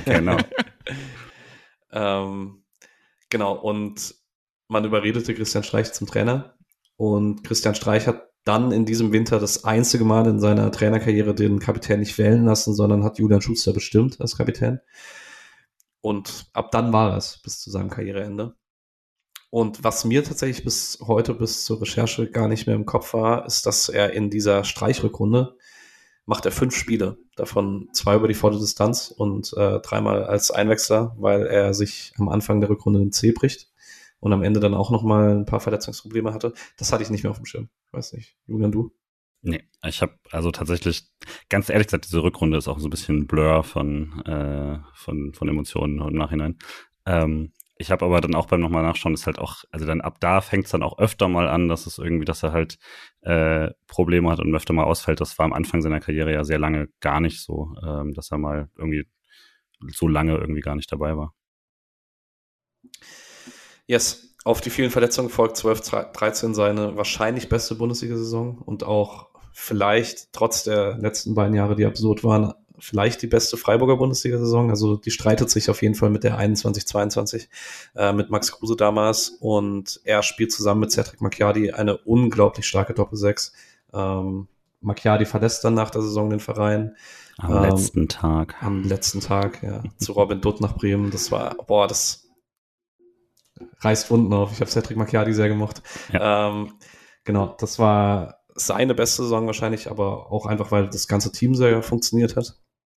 Genau, und man überredete Christian Streich zum Trainer. Und Christian Streich hat dann in diesem Winter das einzige Mal in seiner Trainerkarriere den Kapitän nicht wählen lassen, sondern hat Julian Schuster bestimmt als Kapitän. Und ab dann war es bis zu seinem Karriereende. Und was mir tatsächlich bis heute, bis zur Recherche gar nicht mehr im Kopf war, ist, dass er in dieser Streichrückrunde macht er 5 Spiele, davon 2 über die Vorderdistanz und 3-mal als Einwechsler, weil er sich am Anfang der Rückrunde den Zeh bricht und am Ende dann auch nochmal ein paar Verletzungsprobleme hatte. Das hatte ich nicht mehr auf dem Schirm. Ich weiß nicht. Julian, du? Nee, ich habe also tatsächlich, ganz ehrlich gesagt, diese Rückrunde ist auch so ein bisschen ein Blur von Emotionen im Nachhinein. Ich habe aber dann auch beim nochmal nachschauen, ist halt auch, also dann ab da fängt es dann auch öfter mal an, dass er halt Probleme hat und öfter mal ausfällt. Das war am Anfang seiner Karriere ja sehr lange gar nicht so, dass er mal irgendwie so lange irgendwie gar nicht dabei war. Yes. Auf die vielen Verletzungen folgt 12-13 seine wahrscheinlich beste Bundesliga-Saison und auch vielleicht trotz der letzten beiden Jahre, die absurd waren, vielleicht die beste Freiburger Bundesliga-Saison. Also die streitet sich auf jeden Fall mit der 21-22 mit Max Kruse damals und er spielt zusammen mit Cedric Macchiadi eine unglaublich starke Doppel-6. Macchiadi verlässt dann nach der Saison den Verein. Am letzten Tag. Am letzten Tag, ja. Zu Robin Dutt nach Bremen. Das war, das reißt Wunden auf. Ich habe Cedric Macchiadi sehr gemocht. Ja. Genau, das war seine beste Saison wahrscheinlich, aber auch einfach, weil das ganze Team sehr funktioniert hat.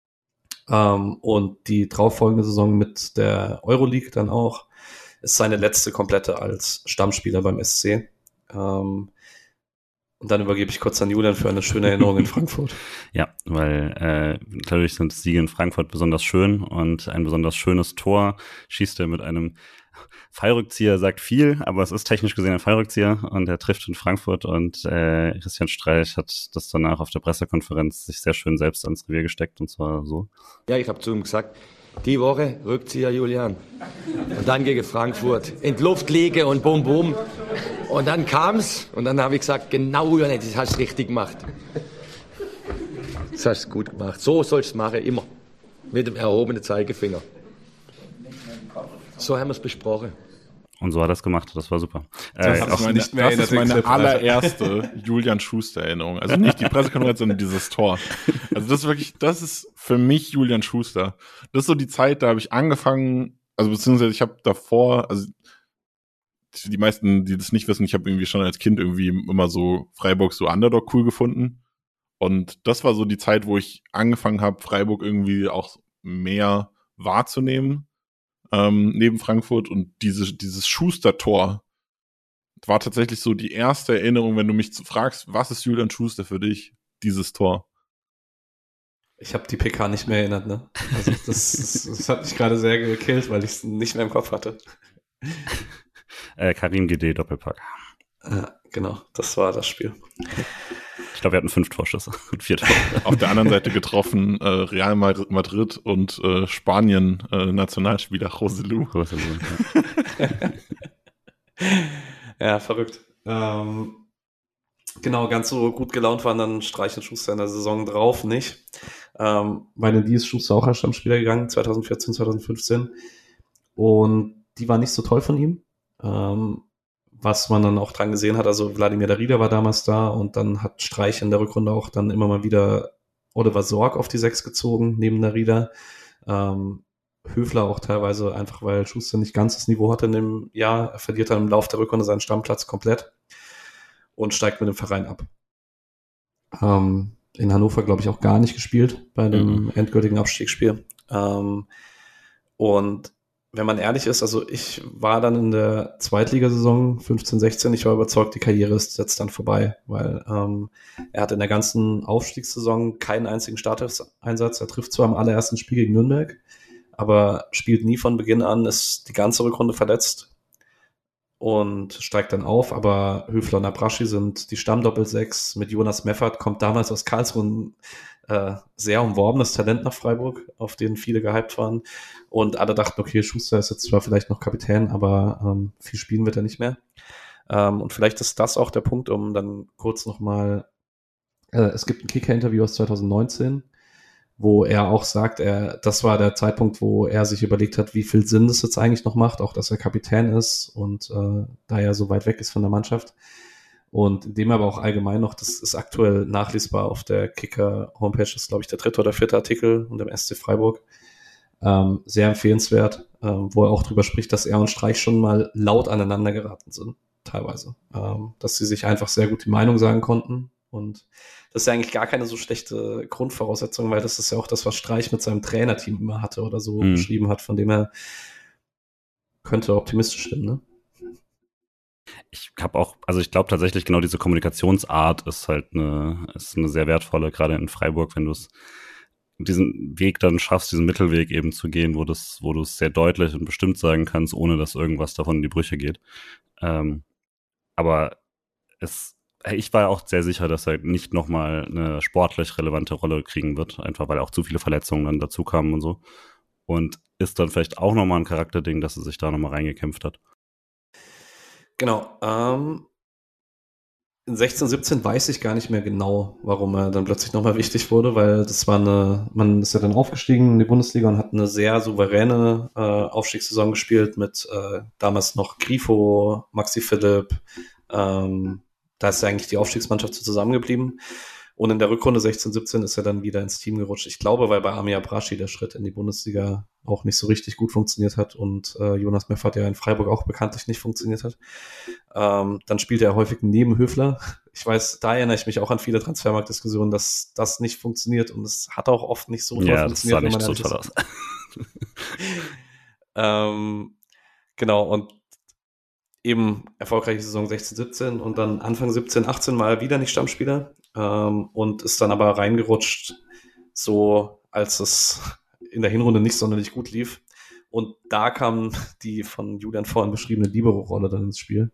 Und die darauffolgende Saison mit der Euroleague dann auch ist seine letzte komplette als Stammspieler beim SC. Und dann übergebe ich kurz an Julian für eine schöne Erinnerung in Frankfurt. Ja, weil natürlich sind Siege in Frankfurt besonders schön und ein besonders schönes Tor schießt er mit einem Fallrückzieher, sagt viel, aber es ist technisch gesehen ein Fallrückzieher und er trifft in Frankfurt und Christian Streich hat das danach auf der Pressekonferenz sich sehr schön selbst ans Revier gesteckt und zwar so. Ja, ich habe zu ihm gesagt, die Woche Rückzieher Julian und dann gegen Frankfurt, in die Luft liege und bum bum und dann kam's und dann habe ich gesagt, genau Julian, das hast du richtig gemacht. Das hast du gut gemacht, so sollst du machen, immer, mit dem erhobenen Zeigefinger. So haben wir es besprochen. Und so hat er es gemacht, das war super. Das ist meine allererste Julian Schuster-Erinnerung. Also nicht die Pressekonferenz, sondern dieses Tor. Also das ist für mich Julian Schuster. Das ist so die Zeit, da habe ich angefangen, also beziehungsweise ich habe davor, also die meisten, die das nicht wissen, ich habe irgendwie schon als Kind irgendwie immer so Freiburg so Underdog cool gefunden. Und das war so die Zeit, wo ich angefangen habe, Freiburg irgendwie auch mehr wahrzunehmen. Neben Frankfurt und dieses Schuster-Tor war tatsächlich so die erste Erinnerung, wenn du mich fragst, was ist Julian Schuster für dich, dieses Tor? Ich habe die PK nicht mehr erinnert, ne? Also das hat mich gerade sehr gekillt, weil ich es nicht mehr im Kopf hatte. Karim GD Doppelpack. Genau, das war das Spiel. Ich glaube, wir hatten 5 Torschüsse und 4 Tore. Auf der anderen Seite getroffen Real Madrid und Spanien Nationalspieler Joselu. Ja, verrückt. Genau, ganz so gut gelaunt waren dann Streich und Schuster in der Saison drauf nicht. Bei den ist Schuster auch als Stammspieler gegangen, 2014, 2015. Und die war nicht so toll von ihm. Was man dann auch dran gesehen hat, also Wladimir Darida war damals da und dann hat Streich in der Rückrunde auch dann immer mal wieder Oliver Sorg auf die 6 gezogen, neben Darida. Höfler auch teilweise einfach, weil Schuster nicht ganz das Niveau hatte in dem Jahr. Er verliert dann im Laufe der Rückrunde seinen Stammplatz komplett und steigt mit dem Verein ab. In Hannover, glaube ich, auch gar nicht gespielt bei dem endgültigen Abstiegsspiel. Und wenn man ehrlich ist, also ich war dann in der Zweitligasaison 15-16, ich war überzeugt, die Karriere ist jetzt dann vorbei, weil er hat in der ganzen Aufstiegssaison keinen einzigen Startelf-Einsatz. Er trifft zwar im allerersten Spiel gegen Nürnberg, aber spielt nie von Beginn an, ist die ganze Rückrunde verletzt und steigt dann auf, aber Höfler und Abraschi sind die Stammdoppel-6 mit Jonas Meffert, kommt damals aus Karlsruhe, sehr umworbenes Talent nach Freiburg, auf den viele gehypt waren. Und alle dachten, okay, Schuster ist jetzt zwar vielleicht noch Kapitän, aber viel spielen wird er nicht mehr. Und vielleicht ist das auch der Punkt, um dann kurz nochmal, es gibt ein Kicker-Interview aus 2019, wo er auch sagt, das war der Zeitpunkt, wo er sich überlegt hat, wie viel Sinn das jetzt eigentlich noch macht, auch dass er Kapitän ist und da er so weit weg ist von der Mannschaft. Und indem aber auch allgemein noch, das ist aktuell nachlesbar auf der Kicker-Homepage, das ist, glaube ich, der 3. oder 4. Artikel und dem SC Freiburg. Sehr empfehlenswert, wo er auch drüber spricht, dass er und Streich schon mal laut aneinander geraten sind, teilweise. Dass sie sich einfach sehr gut die Meinung sagen konnten. Und das ist ja eigentlich gar keine so schlechte Grundvoraussetzung, weil das ist ja auch das, was Streich mit seinem Trainerteam immer hatte oder so beschrieben hat, von dem er könnte optimistisch stimmen, ne? Ich glaube tatsächlich genau diese Kommunikationsart ist halt eine sehr wertvolle, gerade in Freiburg, wenn du es diesen Weg dann schaffst, diesen Mittelweg eben zu gehen, wo du es sehr deutlich und bestimmt sagen kannst, ohne dass irgendwas davon in die Brüche geht. Aber ich war auch sehr sicher, dass er nicht nochmal eine sportlich relevante Rolle kriegen wird, einfach weil auch zu viele Verletzungen dann dazu kamen und so. Und ist dann vielleicht auch nochmal ein Charakterding, dass er sich da nochmal reingekämpft hat. Genau. In 16, 17 weiß ich gar nicht mehr genau, warum er dann plötzlich nochmal wichtig wurde, weil das war man ist ja dann aufgestiegen in die Bundesliga und hat eine sehr souveräne Aufstiegssaison gespielt mit damals noch Grifo, Maxi Philipp, da ist ja eigentlich die Aufstiegsmannschaft so zusammengeblieben. Und in der Rückrunde 16, 17 ist er dann wieder ins Team gerutscht. Ich glaube, weil bei Ami Abrashi der Schritt in die Bundesliga auch nicht so richtig gut funktioniert hat und Jonas Meffert ja in Freiburg auch bekanntlich nicht funktioniert hat. Dann spielte er häufig neben Höfler. Ich weiß, da erinnere ich mich auch an viele Transfermarktdiskussionen, dass das nicht funktioniert und es hat auch oft nicht so toll funktioniert. Ja, das sah nicht so toll aus. Genau, und eben erfolgreiche Saison 16, 17 und dann Anfang 17, 18 mal wieder nicht Stammspieler und ist dann aber reingerutscht, so als es in der Hinrunde nicht sonderlich gut lief. Und da kam die von Julian vorhin beschriebene Libero-Rolle dann ins Spiel.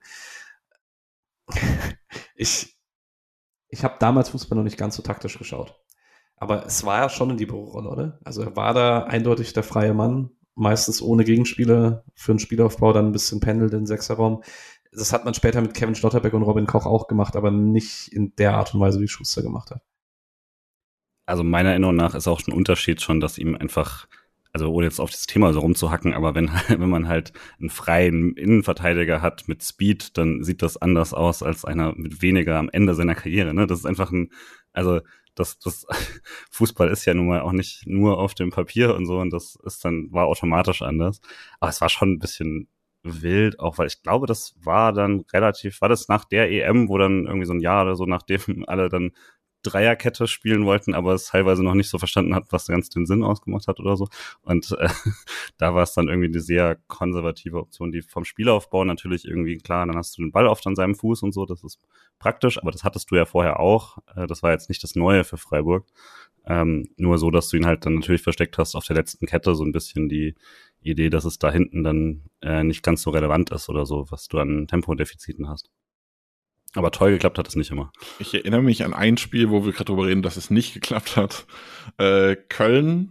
Ich habe damals Fußball noch nicht ganz so taktisch geschaut. Aber es war ja schon eine Libero-Rolle, oder? Also er war da eindeutig der freie Mann, meistens ohne Gegenspieler, für einen Spielaufbau dann ein bisschen pendelt in den Sechserraum. Das hat man später mit Kevin Schlotterbeck und Robin Koch auch gemacht, aber nicht in der Art und Weise, wie Schuster gemacht hat. Also meiner Erinnerung nach ist auch ein Unterschied schon, dass ihm einfach, also ohne jetzt auf das Thema so rumzuhacken, aber wenn man halt einen freien Innenverteidiger hat mit Speed, dann sieht das anders aus als einer mit weniger am Ende seiner Karriere. Ne? Das ist einfach das Fußball ist ja nun mal auch nicht nur auf dem Papier und so und war automatisch anders. Aber es war schon ein bisschen wild, auch weil ich glaube, das war das nach der EM, wo dann irgendwie so ein Jahr oder so, nachdem alle dann Dreierkette spielen wollten, aber es teilweise noch nicht so verstanden hat, was ganz den Sinn ausgemacht hat oder so. Und da war es dann irgendwie eine sehr konservative Option, die vom Spielaufbau natürlich irgendwie, klar, dann hast du den Ball oft an seinem Fuß und so, das ist praktisch, aber das hattest du ja vorher auch. Das war jetzt nicht das Neue für Freiburg. Nur so, dass du ihn halt dann natürlich versteckt hast auf der letzten Kette, so ein bisschen die Idee, dass es da hinten dann nicht ganz so relevant ist oder so, was du an Tempodefiziten hast. Aber toll geklappt hat es nicht immer. Ich erinnere mich an ein Spiel, wo wir gerade drüber reden, dass es nicht geklappt hat. Köln,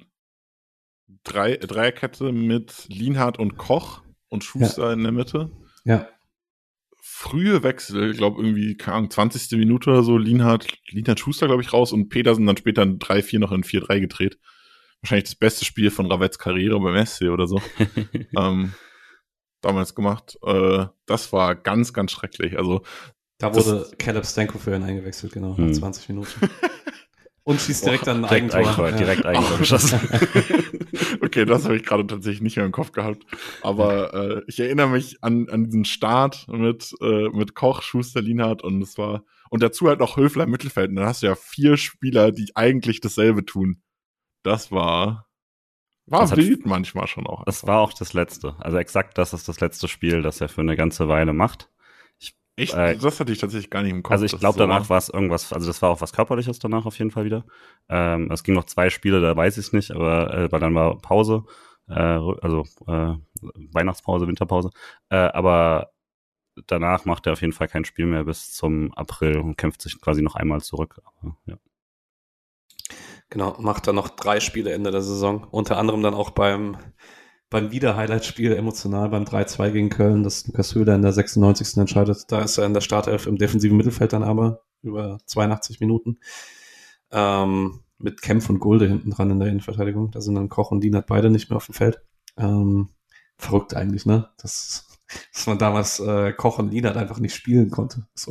Dreierkette mit Lienhardt und Koch und Schuster in der Mitte. Ja. Frühe Wechsel, glaube irgendwie, keine Ahnung, 20. Minute oder so, Lienhardt Schuster, glaube ich, raus und Petersen dann später in 3-4 noch in 4-3 gedreht. Wahrscheinlich das beste Spiel von Ravetts Karriere beim SC oder so. Damals gemacht. Das war ganz, ganz schrecklich. Also da wurde Caleb Stanko für ihn eingewechselt, genau, nach 20 Minuten. Und schießt direkt an ein Eigentor. Direkt Eigentor geschossen. Okay, das habe ich gerade tatsächlich nicht mehr im Kopf gehabt. Aber ich erinnere mich an diesen Start mit Koch, Schuster, Lienhardt und dazu halt noch Höfler im Mittelfeld. Und dann hast du ja 4 Spieler, die eigentlich dasselbe tun. Das war wild manchmal schon auch. Das war auch das letzte. Also exakt das ist das letzte Spiel, das er für eine ganze Weile macht. Echt? Das hatte ich tatsächlich gar nicht im Kopf. Also ich glaube, danach war es irgendwas, also das war auch was Körperliches danach auf jeden Fall wieder. Es ging noch 2 Spiele, da weiß ich es nicht, aber dann war Pause, Weihnachtspause, Winterpause. Aber danach macht er auf jeden Fall kein Spiel mehr bis zum April und kämpft sich quasi noch einmal zurück. Aber, ja. Genau, macht dann noch 3 Spiele Ende der Saison. Unter anderem dann auch beim Wieder-Highlight-Spiel emotional beim 3-2 gegen Köln, das Lukas Höhler in der 96. entscheidet. Da ist er in der Startelf im defensiven Mittelfeld dann aber über 82 Minuten. Mit Kempf und Gulde hinten dran in der Innenverteidigung. Da sind dann Koch und Lienhardt beide nicht mehr auf dem Feld. Verrückt eigentlich, ne? Dass man damals Koch und Lienhardt einfach nicht spielen konnte. So.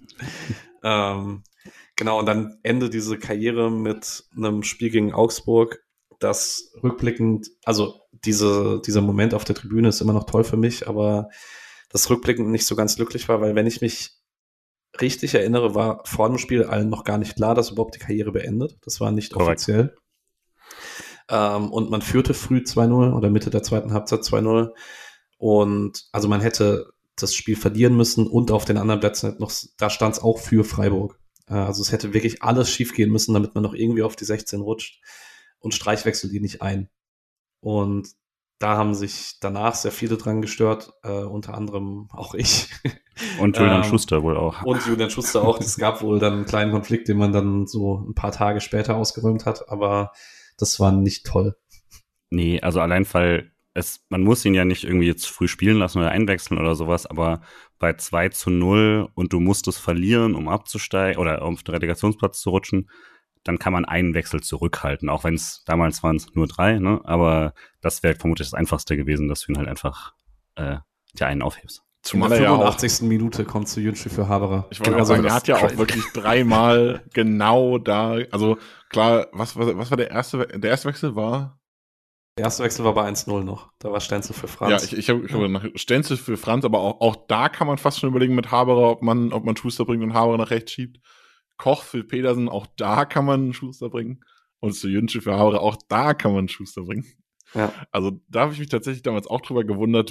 Genau, und dann endet diese Karriere mit einem Spiel gegen Augsburg, das rückblickend, also dieser Moment auf der Tribüne ist immer noch toll für mich, aber das rückblickend nicht so ganz glücklich war, weil wenn ich mich richtig erinnere, war vor dem Spiel allen noch gar nicht klar, dass überhaupt die Karriere beendet. Das war nicht offiziell. Und man führte früh 2-0 oder Mitte der zweiten Halbzeit 2-0 und also man hätte das Spiel verlieren müssen und auf den anderen Plätzen da stand es auch für Freiburg. Also es hätte wirklich alles schief gehen müssen, damit man noch irgendwie auf die 16 rutscht. Und Streich wechselt die nicht ein. Und da haben sich danach sehr viele dran gestört, unter anderem auch ich. Und Julian Schuster wohl auch. Und Julian Schuster auch. Es gab wohl dann einen kleinen Konflikt, den man dann so ein paar Tage später ausgeräumt hat, aber das war nicht toll. Nee, also allein weil man muss ihn ja nicht irgendwie jetzt früh spielen lassen oder einwechseln oder sowas, aber bei 2-0 und du musst es verlieren, um abzusteigen oder um auf den Relegationsplatz zu rutschen, dann kann man einen Wechsel zurückhalten, auch wenn es damals waren es nur 3, ne? Aber das wäre vermutlich das Einfachste gewesen, dass du ihn halt einfach die einen aufhebst. Zumal in der 85. Minute kommt zu Jünsche für Haberer. Ich wollte gerade sagen, er hat ja auch wirklich 3-mal genau da, also klar, was war der erste Wechsel war? Der erste Wechsel war bei 1-0 noch. Da war Stenzel für Franz. Ja, ich habe nach Stenzel für Franz, aber auch da kann man fast schon überlegen mit Haberer, ob man Schuster bringt und Haberer nach rechts schiebt. Koch für Pedersen, auch da kann man Schuster bringen. Und zu Jünsche für Haberer, auch da kann man Schuster bringen. Ja. Also da habe ich mich tatsächlich damals auch drüber gewundert,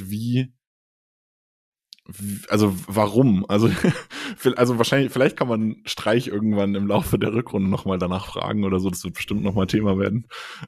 also warum? Also wahrscheinlich, vielleicht kann man Streich irgendwann im Laufe der Rückrunde nochmal danach fragen oder so, das wird bestimmt nochmal Thema werden.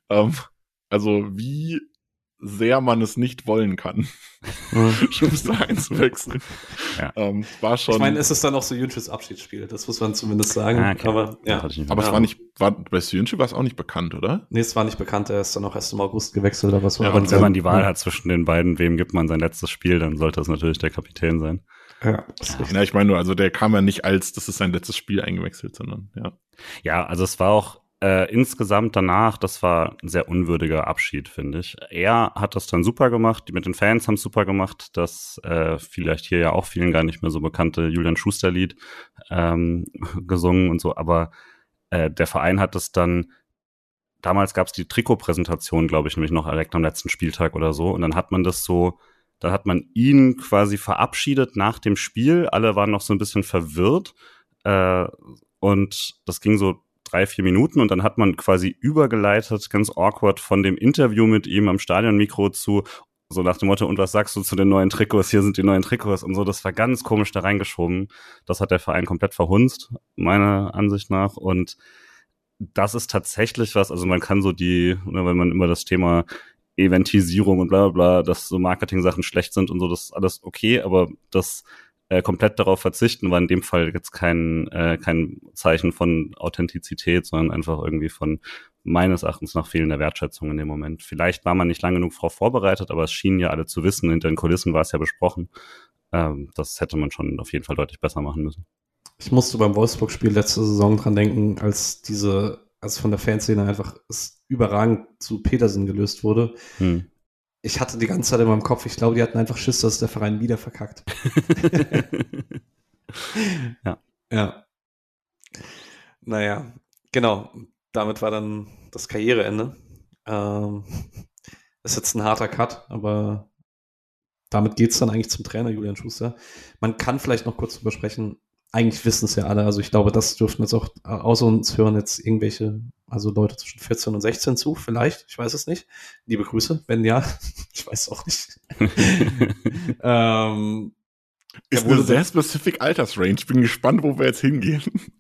Also wie sehr man es nicht wollen kann, Schuster einzuwechseln. Ja. War schon. Ich meine, es ist dann auch so Jünsches Abschiedsspiel, das muss man zumindest sagen. Okay. Aber ja. Aber es bei Jünsche war es auch nicht bekannt, oder? Nee, es war nicht bekannt, er ist dann auch erst im August gewechselt. Aber es war und wenn man die Wahl hat zwischen den beiden, wem gibt man sein letztes Spiel, dann sollte es natürlich der Kapitän sein. Ja, ich meine nur, also der kam ja nicht das ist sein letztes Spiel eingewechselt, sondern ja. Ja, also es war auch insgesamt danach, das war ein sehr unwürdiger Abschied, finde ich. Er hat das dann super gemacht, die mit den Fans haben es super gemacht, das vielleicht hier ja auch vielen gar nicht mehr so bekannte Julian Schuster-Lied gesungen und so, aber der Verein hat es dann, damals gab es die Trikotpräsentation, glaube ich, nämlich noch direkt am letzten Spieltag oder so, und dann hat man dann hat man ihn quasi verabschiedet nach dem Spiel, alle waren noch so ein bisschen verwirrt und das ging so 3-4 Minuten und dann hat man quasi übergeleitet, ganz awkward, von dem Interview mit ihm am Stadionmikro zu, so nach dem Motto, und was sagst du zu den neuen Trikots? Hier sind die neuen Trikots und so. Das war ganz komisch da reingeschoben. Das hat der Verein komplett verhunzt, meiner Ansicht nach. Und das ist tatsächlich was, also man kann so wenn man immer das Thema Eventisierung und bla bla bla, dass so Marketing-Sachen schlecht sind und so, das ist alles okay, aber das komplett darauf verzichten war in dem Fall jetzt kein Zeichen von Authentizität, sondern einfach irgendwie von meines Erachtens nach fehlender Wertschätzung in dem Moment. Vielleicht war man nicht lang genug darauf vorbereitet, aber es schienen ja alle zu wissen, hinter den Kulissen war es ja besprochen. Das hätte man schon auf jeden Fall deutlich besser machen müssen. Ich musste beim Wolfsburg-Spiel letzte Saison dran denken, als von der Fanszene einfach es überragend zu Pedersen gelöst wurde. Ich hatte die ganze Zeit in meinem Kopf, ich glaube, die hatten einfach Schiss, dass der Verein wieder verkackt. Ja. Naja, genau. Damit war dann das Karriereende. Ist jetzt ein harter Cut, aber damit geht's dann eigentlich zum Trainer Julian Schuster. Man kann vielleicht noch kurz drüber sprechen. Eigentlich wissen es ja alle. Also ich glaube, das dürften jetzt auch außer uns hören jetzt irgendwelche, also Leute zwischen 14 und 16 zu, vielleicht. Ich weiß es nicht. Liebe Grüße, wenn ja. Ich weiß es auch nicht. Ist eine sehr specific Altersrange. Ich bin gespannt, wo wir jetzt hingehen.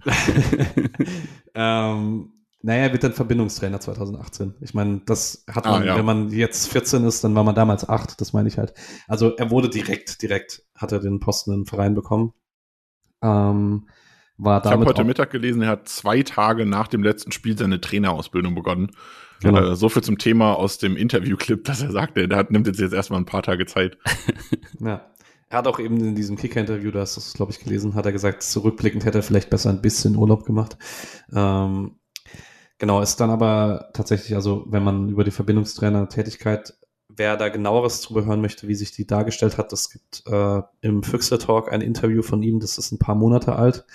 Er wird dann Verbindungstrainer 2018. Ich meine, das hat man, wenn man jetzt 14 ist, dann war man damals 8, das meine ich halt. Also er wurde direkt hat er den Posten im Verein bekommen. Ich habe heute Mittag gelesen, er hat 2 Tage nach dem letzten Spiel seine Trainerausbildung begonnen. Genau. So viel zum Thema aus dem Interviewclip, dass er sagte, nimmt jetzt erstmal ein paar Tage Zeit. Ja. Er hat auch eben in diesem Kicker-Interview, da hast du es, glaube ich, gelesen, hat er gesagt, zurückblickend hätte er vielleicht besser ein bisschen Urlaub gemacht. Genau, ist dann aber tatsächlich, also wenn man über die Verbindungstrainer-Tätigkeit, wer da genaueres drüber hören möchte, wie sich die dargestellt hat, es gibt im Füchse-Talk ein Interview von ihm, das ist ein paar Monate alt.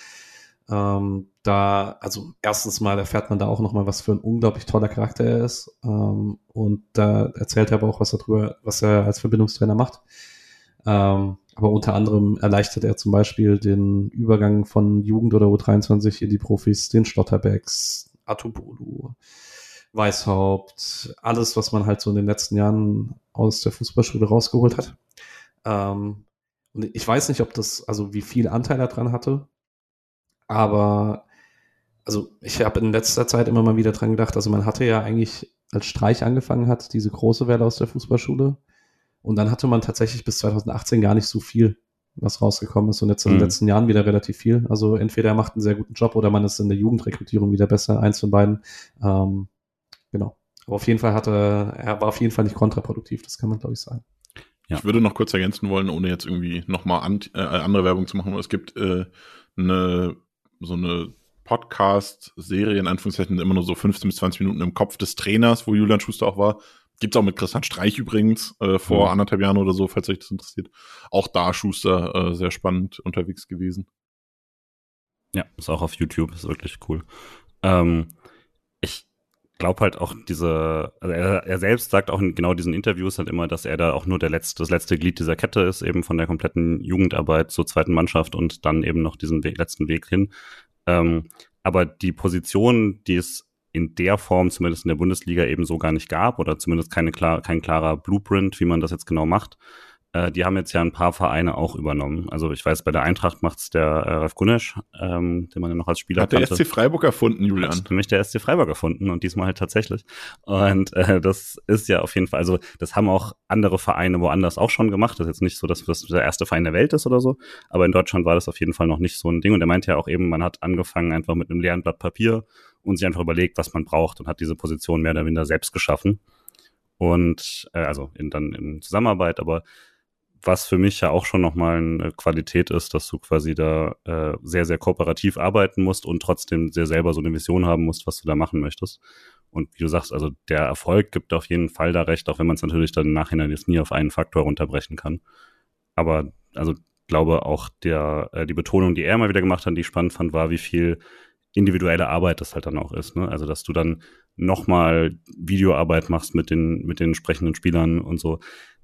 Also erstens mal erfährt man da auch nochmal, was für ein unglaublich toller Charakter er ist. Und da erzählt er aber auch was er als Verbindungstrainer macht. Aber unter anderem erleichtert er zum Beispiel den Übergang von Jugend oder U23 in die Profis, den Schlotterbecks, Atubolu, Weishaupt, alles, was man halt so in den letzten Jahren aus der Fußballschule rausgeholt hat. Und ich weiß nicht, wie viel Anteil er dran hatte, aber also ich habe in letzter Zeit immer mal wieder dran gedacht, also man hatte ja eigentlich, als Streich angefangen hat, diese große Welle aus der Fußballschule und dann hatte man tatsächlich bis 2018 gar nicht so viel, was rausgekommen ist und jetzt in den letzten Jahren wieder relativ viel. Also entweder er macht einen sehr guten Job oder man ist in der Jugendrekrutierung wieder besser, eins von beiden. Genau. Aber auf jeden Fall er war auf jeden Fall nicht kontraproduktiv, das kann man, glaube ich, sagen. Ja. Ich würde noch kurz ergänzen wollen, ohne jetzt irgendwie nochmal andere Werbung zu machen. Es gibt so eine Podcast-Serie, in Anführungszeichen, immer nur so 15 bis 20 Minuten im Kopf des Trainers, wo Julian Schuster auch war. Gibt's auch mit Christian Streich übrigens, vor 1,5 Jahren oder so, falls euch das interessiert. Auch da Schuster sehr spannend unterwegs gewesen. Ja, ist auch auf YouTube, ist wirklich cool. Ich glaube halt auch also er selbst sagt auch in genau diesen Interviews halt immer, dass er da auch nur das letzte Glied dieser Kette ist, eben von der kompletten Jugendarbeit zur zweiten Mannschaft und dann eben noch diesen letzten Weg hin. Aber die Position, die es in der Form zumindest in der Bundesliga eben so gar nicht gab oder zumindest kein klarer Blueprint, wie man das jetzt genau macht, die haben jetzt ja ein paar Vereine auch übernommen. Also ich weiß, bei der Eintracht macht's der Ralf Gunesch, den man ja noch als Spieler kannte. Hat der SC Freiburg erfunden, Julian? Hat nämlich der SC Freiburg erfunden und diesmal halt tatsächlich. Und das ist ja auf jeden Fall, also das haben auch andere Vereine woanders auch schon gemacht. Das ist jetzt nicht so, dass das der erste Verein der Welt ist oder so, aber in Deutschland war das auf jeden Fall noch nicht so ein Ding. Und er meinte ja auch eben, man hat angefangen einfach mit einem leeren Blatt Papier und sich einfach überlegt, was man braucht und hat diese Position mehr oder weniger selbst geschaffen. Und also dann in Zusammenarbeit, aber was für mich ja auch schon nochmal eine Qualität ist, dass du quasi da sehr, sehr kooperativ arbeiten musst und trotzdem sehr selber so eine Vision haben musst, was du da machen möchtest. Und wie du sagst, also der Erfolg gibt auf jeden Fall da recht, auch wenn man es natürlich dann im Nachhinein jetzt nie auf einen Faktor runterbrechen kann. Aber also glaube auch die Betonung, die er immer wieder gemacht hat, die ich spannend fand, war, wie viel individuelle Arbeit das halt dann auch ist. Ne? Also dass du dann nochmal Videoarbeit machst mit den entsprechenden Spielern und so,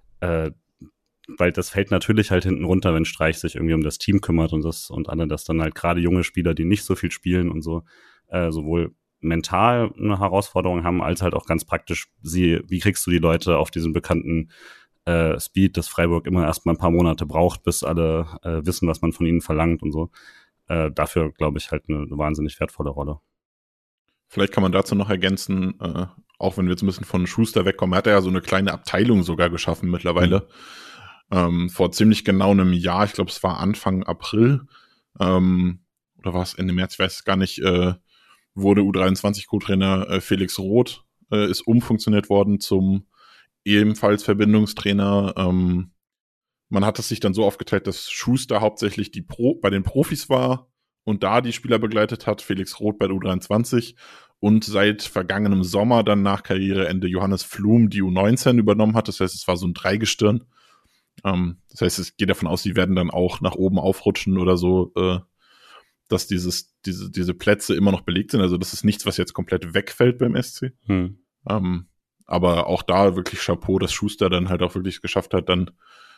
weil das fällt natürlich halt hinten runter, wenn Streich sich irgendwie um das Team kümmert und alle, dass dann halt gerade junge Spieler, die nicht so viel spielen und so, sowohl mental eine Herausforderung haben, als halt auch ganz praktisch, wie kriegst du die Leute auf diesen bekannten Speed, dass Freiburg immer erstmal ein paar Monate braucht, bis alle wissen, was man von ihnen verlangt und so. Dafür, glaube ich, halt eine wahnsinnig wertvolle Rolle. Vielleicht kann man dazu noch ergänzen, auch wenn wir jetzt ein bisschen von Schuster wegkommen, hat er ja so eine kleine Abteilung sogar geschaffen mittlerweile. Vor ziemlich genau einem Jahr, ich glaube, es war Anfang April, oder war es Ende März, ich weiß es gar nicht, wurde U23-Co-Trainer Felix Roth, ist umfunktioniert worden zum ebenfalls Verbindungstrainer. Man hat es sich dann so aufgeteilt, dass Schuster hauptsächlich bei den Profis war und da die Spieler begleitet hat, Felix Roth bei der U23 und seit vergangenem Sommer dann nach Karriereende Johannes Flum die U19 übernommen hat. Das heißt, es war so ein Dreigestirn. Das heißt, es geht davon aus, sie werden dann auch nach oben aufrutschen oder so, dass diese Plätze immer noch belegt sind. Also das ist nichts, was jetzt komplett wegfällt beim SC. Aber auch da wirklich Chapeau, dass Schuster dann halt auch wirklich geschafft hat, dann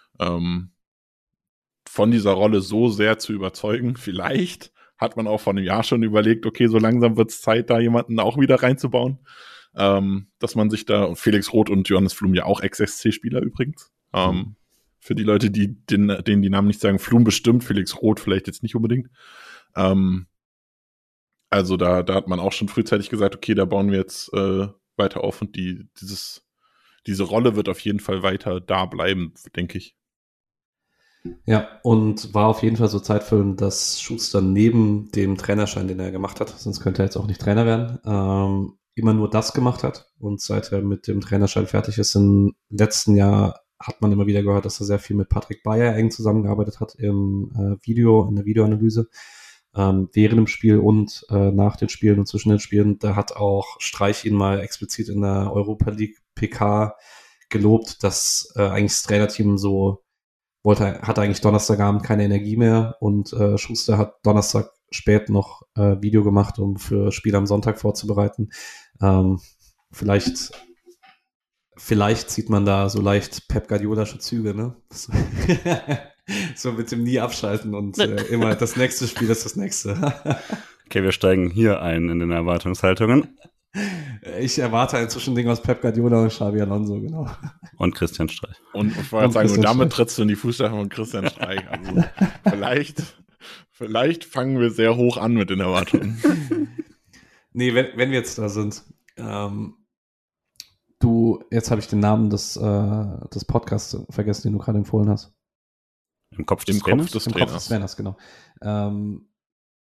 von dieser Rolle so sehr zu überzeugen. Vielleicht hat man auch vor einem Jahr schon überlegt, okay, so langsam wird es Zeit, da jemanden auch wieder reinzubauen. Dass man sich da, und Felix Roth und Johannes Flum ja auch Ex-SC-Spieler übrigens. Für die Leute, denen die Namen nicht sagen, Flum bestimmt, Felix Roth vielleicht jetzt nicht unbedingt. Also da hat man auch schon frühzeitig gesagt, okay, da bauen wir jetzt weiter auf und diese Rolle wird auf jeden Fall weiter da bleiben, denke ich. Ja, und war auf jeden Fall so zeitfüllend, dass Schuster neben dem Trainerschein, den er gemacht hat, sonst könnte er jetzt auch nicht Trainer werden, immer nur das gemacht hat. Und seit er mit dem Trainerschein fertig ist, im letzten Jahr hat man immer wieder gehört, dass er sehr viel mit Patrick Bayer eng zusammengearbeitet hat in der Videoanalyse, während dem Spiel und nach den Spielen und zwischen den Spielen. Da hat auch Streich ihn mal explizit in der Europa League PK gelobt, dass eigentlich das Trainerteam hatte eigentlich Donnerstagabend keine Energie mehr und Schuster hat Donnerstag spät noch Video gemacht, um für Spiel am Sonntag vorzubereiten. Vielleicht sieht man da so leicht Pep Guardiolasche Züge, ne? So mit dem nie abschalten und immer das nächste Spiel ist das nächste. Okay, wir steigen hier ein in den Erwartungshaltungen. Ich erwarte ein Zwischending aus Pep Guardiola und Xabi Alonso, genau. Und Christian Streich. Und ich wollte sagen, und damit trittst du in die Fußstapfen von Christian Streich. Also vielleicht fangen wir sehr hoch an mit den Erwartungen. Nee, wenn wir jetzt da sind. Jetzt habe ich den Namen des Podcasts vergessen, den du gerade empfohlen hast. Im Kopf des Trainers, genau.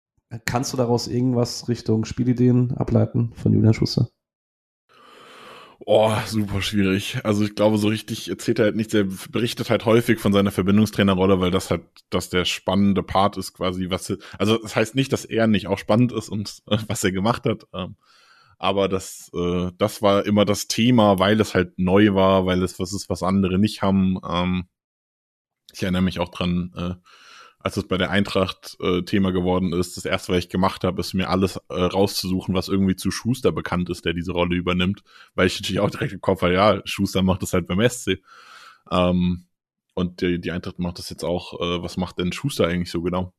Kannst du daraus irgendwas Richtung Spielideen ableiten von Julian Schuster? Oh, super schwierig. Also ich glaube, so richtig erzählt er halt nichts. Er berichtet halt häufig von seiner Verbindungstrainerrolle, weil das halt, dass der spannende Part ist quasi, also das heißt nicht, dass er nicht auch spannend ist und was er gemacht hat, aber das war immer das Thema, weil es halt neu war, weil es was ist, was andere nicht haben. Ich erinnere mich auch dran, als es bei der Eintracht Thema geworden ist, das erste, was ich gemacht habe, ist mir alles rauszusuchen, was irgendwie zu Schuster bekannt ist, der diese Rolle übernimmt, weil ich natürlich auch direkt im Kopf habe, ja, Schuster macht das halt beim SC. Und die Eintracht macht das jetzt auch. Was macht denn Schuster eigentlich so genau?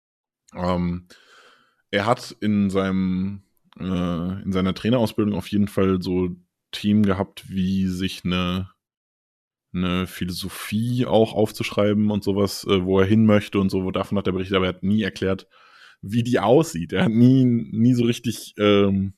Er hat in seiner Trainerausbildung auf jeden Fall so Themen gehabt, wie sich eine Philosophie auch aufzuschreiben und sowas, wo er hin möchte und so, davon hat er berichtet, aber er hat nie erklärt, wie die aussieht. Er hat nie so richtig, sagen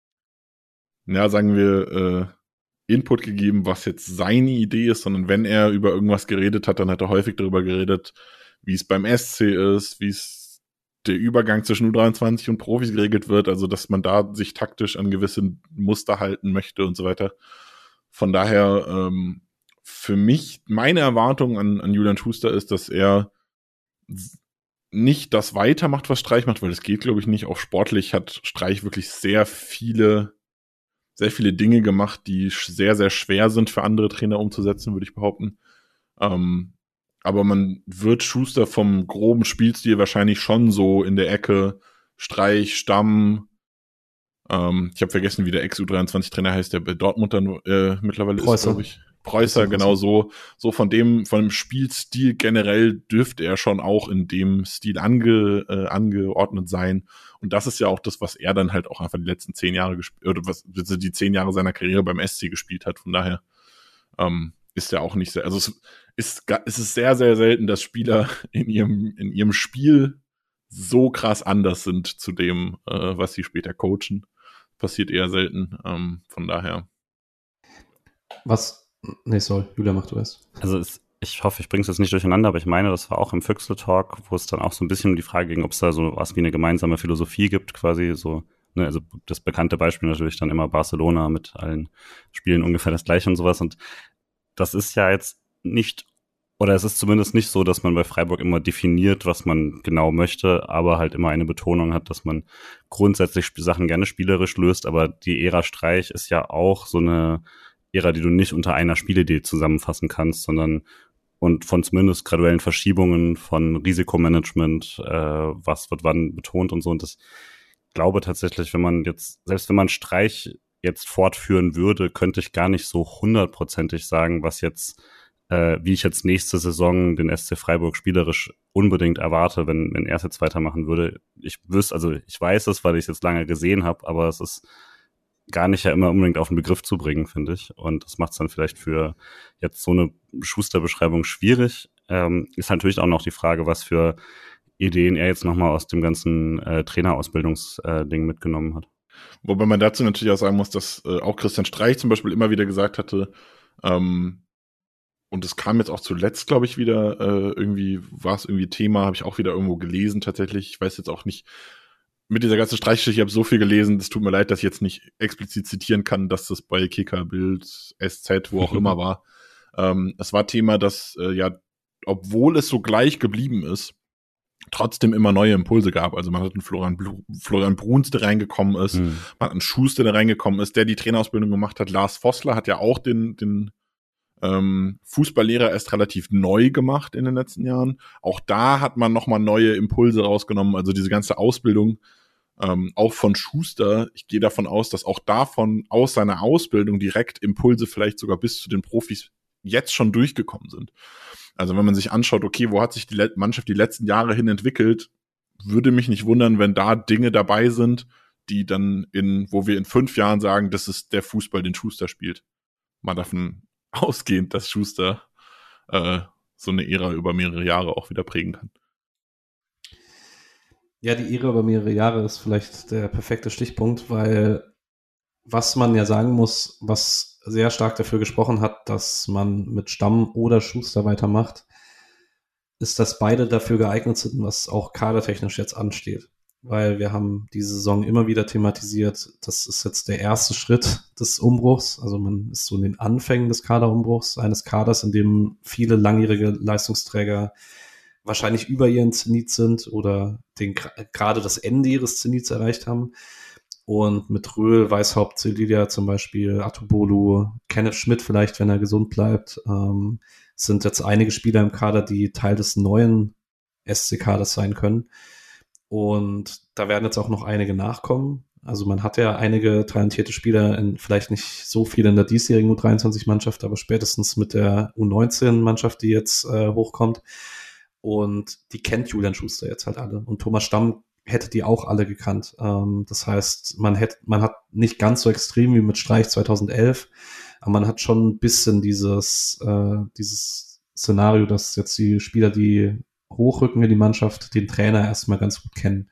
wir, Input gegeben, was jetzt seine Idee ist, sondern wenn er über irgendwas geredet hat, dann hat er häufig darüber geredet, wie es beim SC ist, wie es der Übergang zwischen U23 und Profis geregelt wird, also dass man da sich taktisch an gewisse Muster halten möchte und so weiter. Von daher, für mich, meine Erwartung an Julian Schuster ist, dass er nicht das weitermacht, was Streich macht, weil es geht, glaube ich, nicht. Auch sportlich hat Streich wirklich sehr viele Dinge gemacht, die sehr, sehr schwer sind für andere Trainer umzusetzen, würde ich behaupten. Aber man wird Schuster vom groben Spielstil wahrscheinlich schon so in der Ecke Streich, Stamm, ich habe vergessen, wie der Ex-U23-Trainer heißt, der bei Dortmund dann mittlerweile ist, glaube ich. Preußer, genau so von dem Spielstil generell dürfte er schon auch in dem Stil angeordnet sein. Und das ist ja auch das, was er dann halt auch einfach die letzten 10 Jahre die 10 Jahre seiner Karriere beim SC gespielt hat. Von daher ist er auch nicht sehr, also es ist sehr, sehr selten, dass Spieler in ihrem Spiel so krass anders sind zu dem, was sie später coachen. Passiert eher selten. Von daher. Julia, mach du es. Also ich hoffe, ich bringe es jetzt nicht durcheinander, aber ich meine, das war auch im Füchsle-Talk, wo es dann auch so ein bisschen um die Frage ging, ob es da so was wie eine gemeinsame Philosophie gibt, quasi so, ne, also das bekannte Beispiel natürlich dann immer Barcelona mit allen Spielen ungefähr das gleiche und sowas. Und das ist ja jetzt nicht, oder es ist zumindest nicht so, dass man bei Freiburg immer definiert, was man genau möchte, aber halt immer eine Betonung hat, dass man grundsätzlich Sachen gerne spielerisch löst, aber die Ära Streich ist ja auch so eine Ära, die du nicht unter einer Spielidee zusammenfassen kannst, sondern und von zumindest graduellen Verschiebungen, von Risikomanagement, was wird wann betont und so. Und das glaube tatsächlich, selbst wenn man Streich jetzt fortführen würde, könnte ich gar nicht so 100%ig sagen, was jetzt, wie ich jetzt nächste Saison den SC Freiburg spielerisch unbedingt erwarte, wenn er es jetzt weitermachen würde. Ich weiß es, weil ich es jetzt lange gesehen habe, aber es ist gar nicht ja immer unbedingt auf den Begriff zu bringen, finde ich. Und das macht es dann vielleicht für jetzt so eine Schuster-Beschreibung schwierig. Ist natürlich auch noch die Frage, was für Ideen er jetzt nochmal aus dem ganzen Trainerausbildungsding mitgenommen hat. Wobei man dazu natürlich auch sagen muss, dass auch Christian Streich zum Beispiel immer wieder gesagt hatte, und es kam jetzt auch zuletzt, glaube ich, wieder, war es irgendwie Thema, habe ich auch wieder irgendwo gelesen tatsächlich. Ich weiß jetzt auch nicht, mit dieser ganzen Streichgeschichte, ich habe so viel gelesen, es tut mir leid, dass ich jetzt nicht explizit zitieren kann, dass das bei Kicker, Bild, SZ, wo auch immer war. Es war Thema, dass obwohl es so gleich geblieben ist, trotzdem immer neue Impulse gab. Also man hat einen Florian Bruns, der reingekommen ist, man hat einen Schuster, der reingekommen ist, der die Trainerausbildung gemacht hat. Lars Vossler hat ja auch den Fußballlehrer erst relativ neu gemacht in den letzten Jahren. Auch da hat man nochmal neue Impulse rausgenommen. Also diese ganze Ausbildung, auch von Schuster, ich gehe davon aus, dass auch aus seiner Ausbildung direkt Impulse vielleicht sogar bis zu den Profis jetzt schon durchgekommen sind. Also wenn man sich anschaut, okay, wo hat sich die Mannschaft die letzten Jahre hin entwickelt, würde mich nicht wundern, wenn da Dinge dabei sind, die dann wo wir in 5 Jahren sagen, das ist der Fußball, den Schuster spielt. Mal davon ausgehend, dass Schuster so eine Ära über mehrere Jahre auch wieder prägen kann. Ja, die Ära über mehrere Jahre ist vielleicht der perfekte Stichpunkt, weil was man ja sagen muss, was sehr stark dafür gesprochen hat, dass man mit Stamm oder Schuster weitermacht, ist, dass beide dafür geeignet sind, was auch kadertechnisch jetzt ansteht. weil wir haben diese Saison immer wieder thematisiert, das ist jetzt der erste Schritt des Umbruchs. Also man ist so in den Anfängen des Kaderumbruchs, eines Kaders, in dem viele langjährige Leistungsträger wahrscheinlich über ihren Zenit sind oder gerade das Ende ihres Zenits erreicht haben. Und mit Röhl, Weishaupt, Celilia zum Beispiel, Atubolu, Kenneth Schmidt vielleicht, wenn er gesund bleibt, sind jetzt einige Spieler im Kader, die Teil des neuen SC-Kaders sein können. Und da werden jetzt auch noch einige nachkommen. Also man hat ja einige talentierte Spieler, vielleicht nicht so viele in der diesjährigen U23-Mannschaft, aber spätestens mit der U19-Mannschaft, die jetzt hochkommt. Und die kennt Julian Schuster jetzt halt alle. Und Thomas Stamm hätte die auch alle gekannt. Das heißt, man hat nicht ganz so extrem wie mit Streich 2011, aber man hat schon ein bisschen dieses Szenario, dass jetzt die Spieler, die hochrücken in die Mannschaft, den Trainer erstmal ganz gut kennen.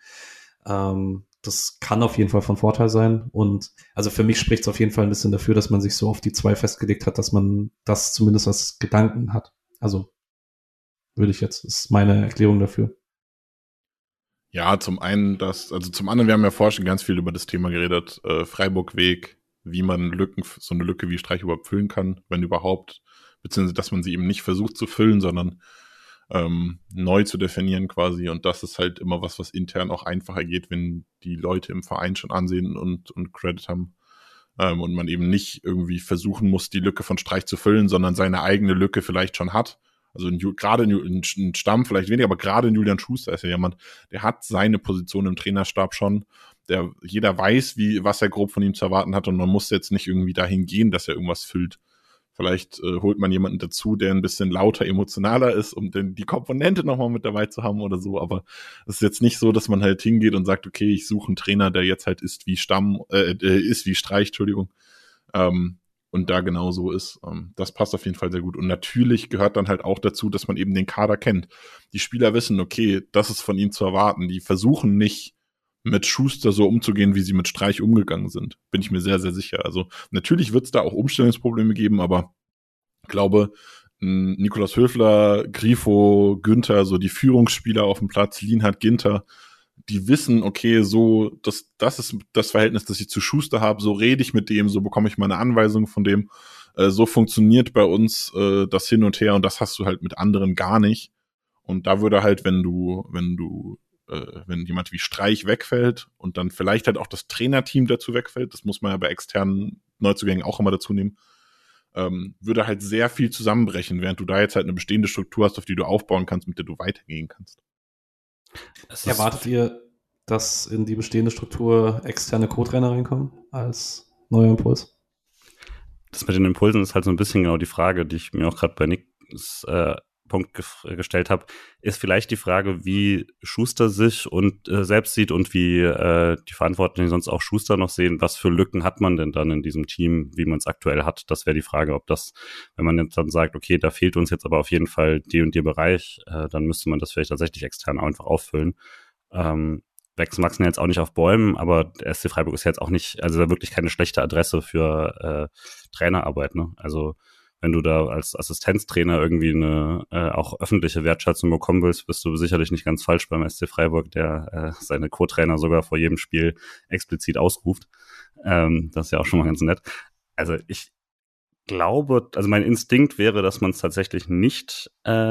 Das kann auf jeden Fall von Vorteil sein. Und also für mich spricht es auf jeden Fall ein bisschen dafür, dass man sich so auf die 2 festgelegt hat, dass man das zumindest als Gedanken hat. Also ist meine Erklärung dafür. Ja, zum einen zum anderen, wir haben ja vorher schon ganz viel über das Thema geredet, Freiburg-Weg, wie man so eine Lücke wie Streich überhaupt füllen kann, wenn überhaupt, beziehungsweise, dass man sie eben nicht versucht zu füllen, sondern neu zu definieren quasi, und das ist halt immer was intern auch einfacher geht, wenn die Leute im Verein schon Ansehen und Credit haben, und man eben nicht irgendwie versuchen muss, die Lücke von Streich zu füllen, sondern seine eigene Lücke vielleicht schon hat. Also gerade in Stamm vielleicht weniger, aber gerade in Julian Schuster ist ja jemand, der hat seine Position im Trainerstab schon. Jeder weiß, was er grob von ihm zu erwarten hat, und man muss jetzt nicht irgendwie dahin gehen, dass er irgendwas füllt. Vielleicht holt man jemanden dazu, der ein bisschen lauter, emotionaler ist, um die Komponente nochmal mit dabei zu haben oder so. Aber es ist jetzt nicht so, dass man halt hingeht und sagt, okay, ich suche einen Trainer, der jetzt halt ist wie Streich, Entschuldigung. Und da genau so ist. Das passt auf jeden Fall sehr gut. Und natürlich gehört dann halt auch dazu, dass man eben den Kader kennt. Die Spieler wissen, okay, das ist von ihnen zu erwarten. Die versuchen nicht, mit Schuster so umzugehen, wie sie mit Streich umgegangen sind. Bin ich mir sehr, sehr sicher. Also natürlich wird es da auch Umstellungsprobleme geben, aber ich glaube, Nikolaus Höfler, Grifo, Günther, so die Führungsspieler auf dem Platz, Lienhardt, Ginter, die wissen, okay, so, das ist das Verhältnis, das ich zu Schuster habe, so rede ich mit dem, so bekomme ich meine Anweisung von dem, so funktioniert bei uns das Hin und Her, und das hast du halt mit anderen gar nicht. Und da würde halt, wenn jemand wie Streich wegfällt und dann vielleicht halt auch das Trainerteam dazu wegfällt, das muss man ja bei externen Neuzugängen auch immer dazu nehmen, würde halt sehr viel zusammenbrechen, während du da jetzt halt eine bestehende Struktur hast, auf die du aufbauen kannst, mit der du weitergehen kannst. Erwartet ihr, dass in die bestehende Struktur externe Co-Trainer reinkommen als neuer Impuls? Das mit den Impulsen ist halt so ein bisschen genau die Frage, die ich mir auch gerade bei Nicks Punkt gestellt habe, ist vielleicht die Frage, wie Schuster sich und selbst sieht und wie die Verantwortlichen sonst auch Schuster noch sehen, was für Lücken hat man denn dann in diesem Team, wie man es aktuell hat. Das wäre die Frage, ob das, wenn man jetzt dann sagt, okay, da fehlt uns jetzt aber auf jeden Fall die und der Bereich, dann müsste man das vielleicht tatsächlich extern einfach auffüllen. Wachsen jetzt auch nicht auf Bäumen, aber der SC Freiburg ist jetzt auch nicht, also wirklich keine schlechte Adresse für Trainerarbeit, ne? Also wenn du da als Assistenztrainer irgendwie eine auch öffentliche Wertschätzung bekommen willst, bist du sicherlich nicht ganz falsch beim SC Freiburg, der seine Co-Trainer sogar vor jedem Spiel explizit ausruft. Das ist ja auch schon mal ganz nett. Also ich glaube, also mein Instinkt wäre, dass man es tatsächlich nicht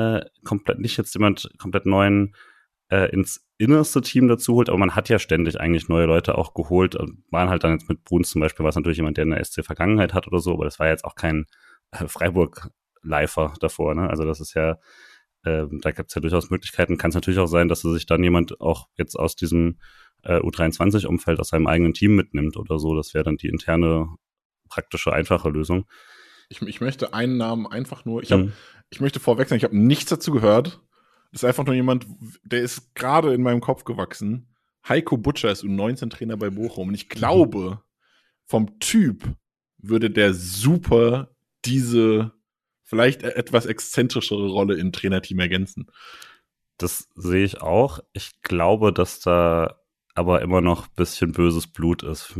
jetzt jemand komplett neuen ins innerste Team dazu holt, aber man hat ja ständig eigentlich neue Leute auch geholt. Waren halt dann jetzt mit Bruns zum Beispiel, war es natürlich jemand, der eine SC-Vergangenheit hat oder so, aber das war jetzt auch kein Freiburg-Leifer davor, ne? Also das ist ja, da gibt es ja durchaus Möglichkeiten. Kann es natürlich auch sein, dass sich dann jemand auch jetzt aus diesem U23-Umfeld aus seinem eigenen Team mitnimmt oder so. Das wäre dann die interne, praktische, einfache Lösung. Ich möchte einen Namen einfach nur, ich möchte vorweg sagen, ich habe nichts dazu gehört. Das ist einfach nur jemand, der ist gerade in meinem Kopf gewachsen. Heiko Butscher ist U19-Trainer bei Bochum. Und ich glaube, vom Typ würde der super diese vielleicht etwas exzentrischere Rolle im Trainerteam ergänzen. Das sehe ich auch. Ich glaube, dass da aber immer noch ein bisschen böses Blut ist.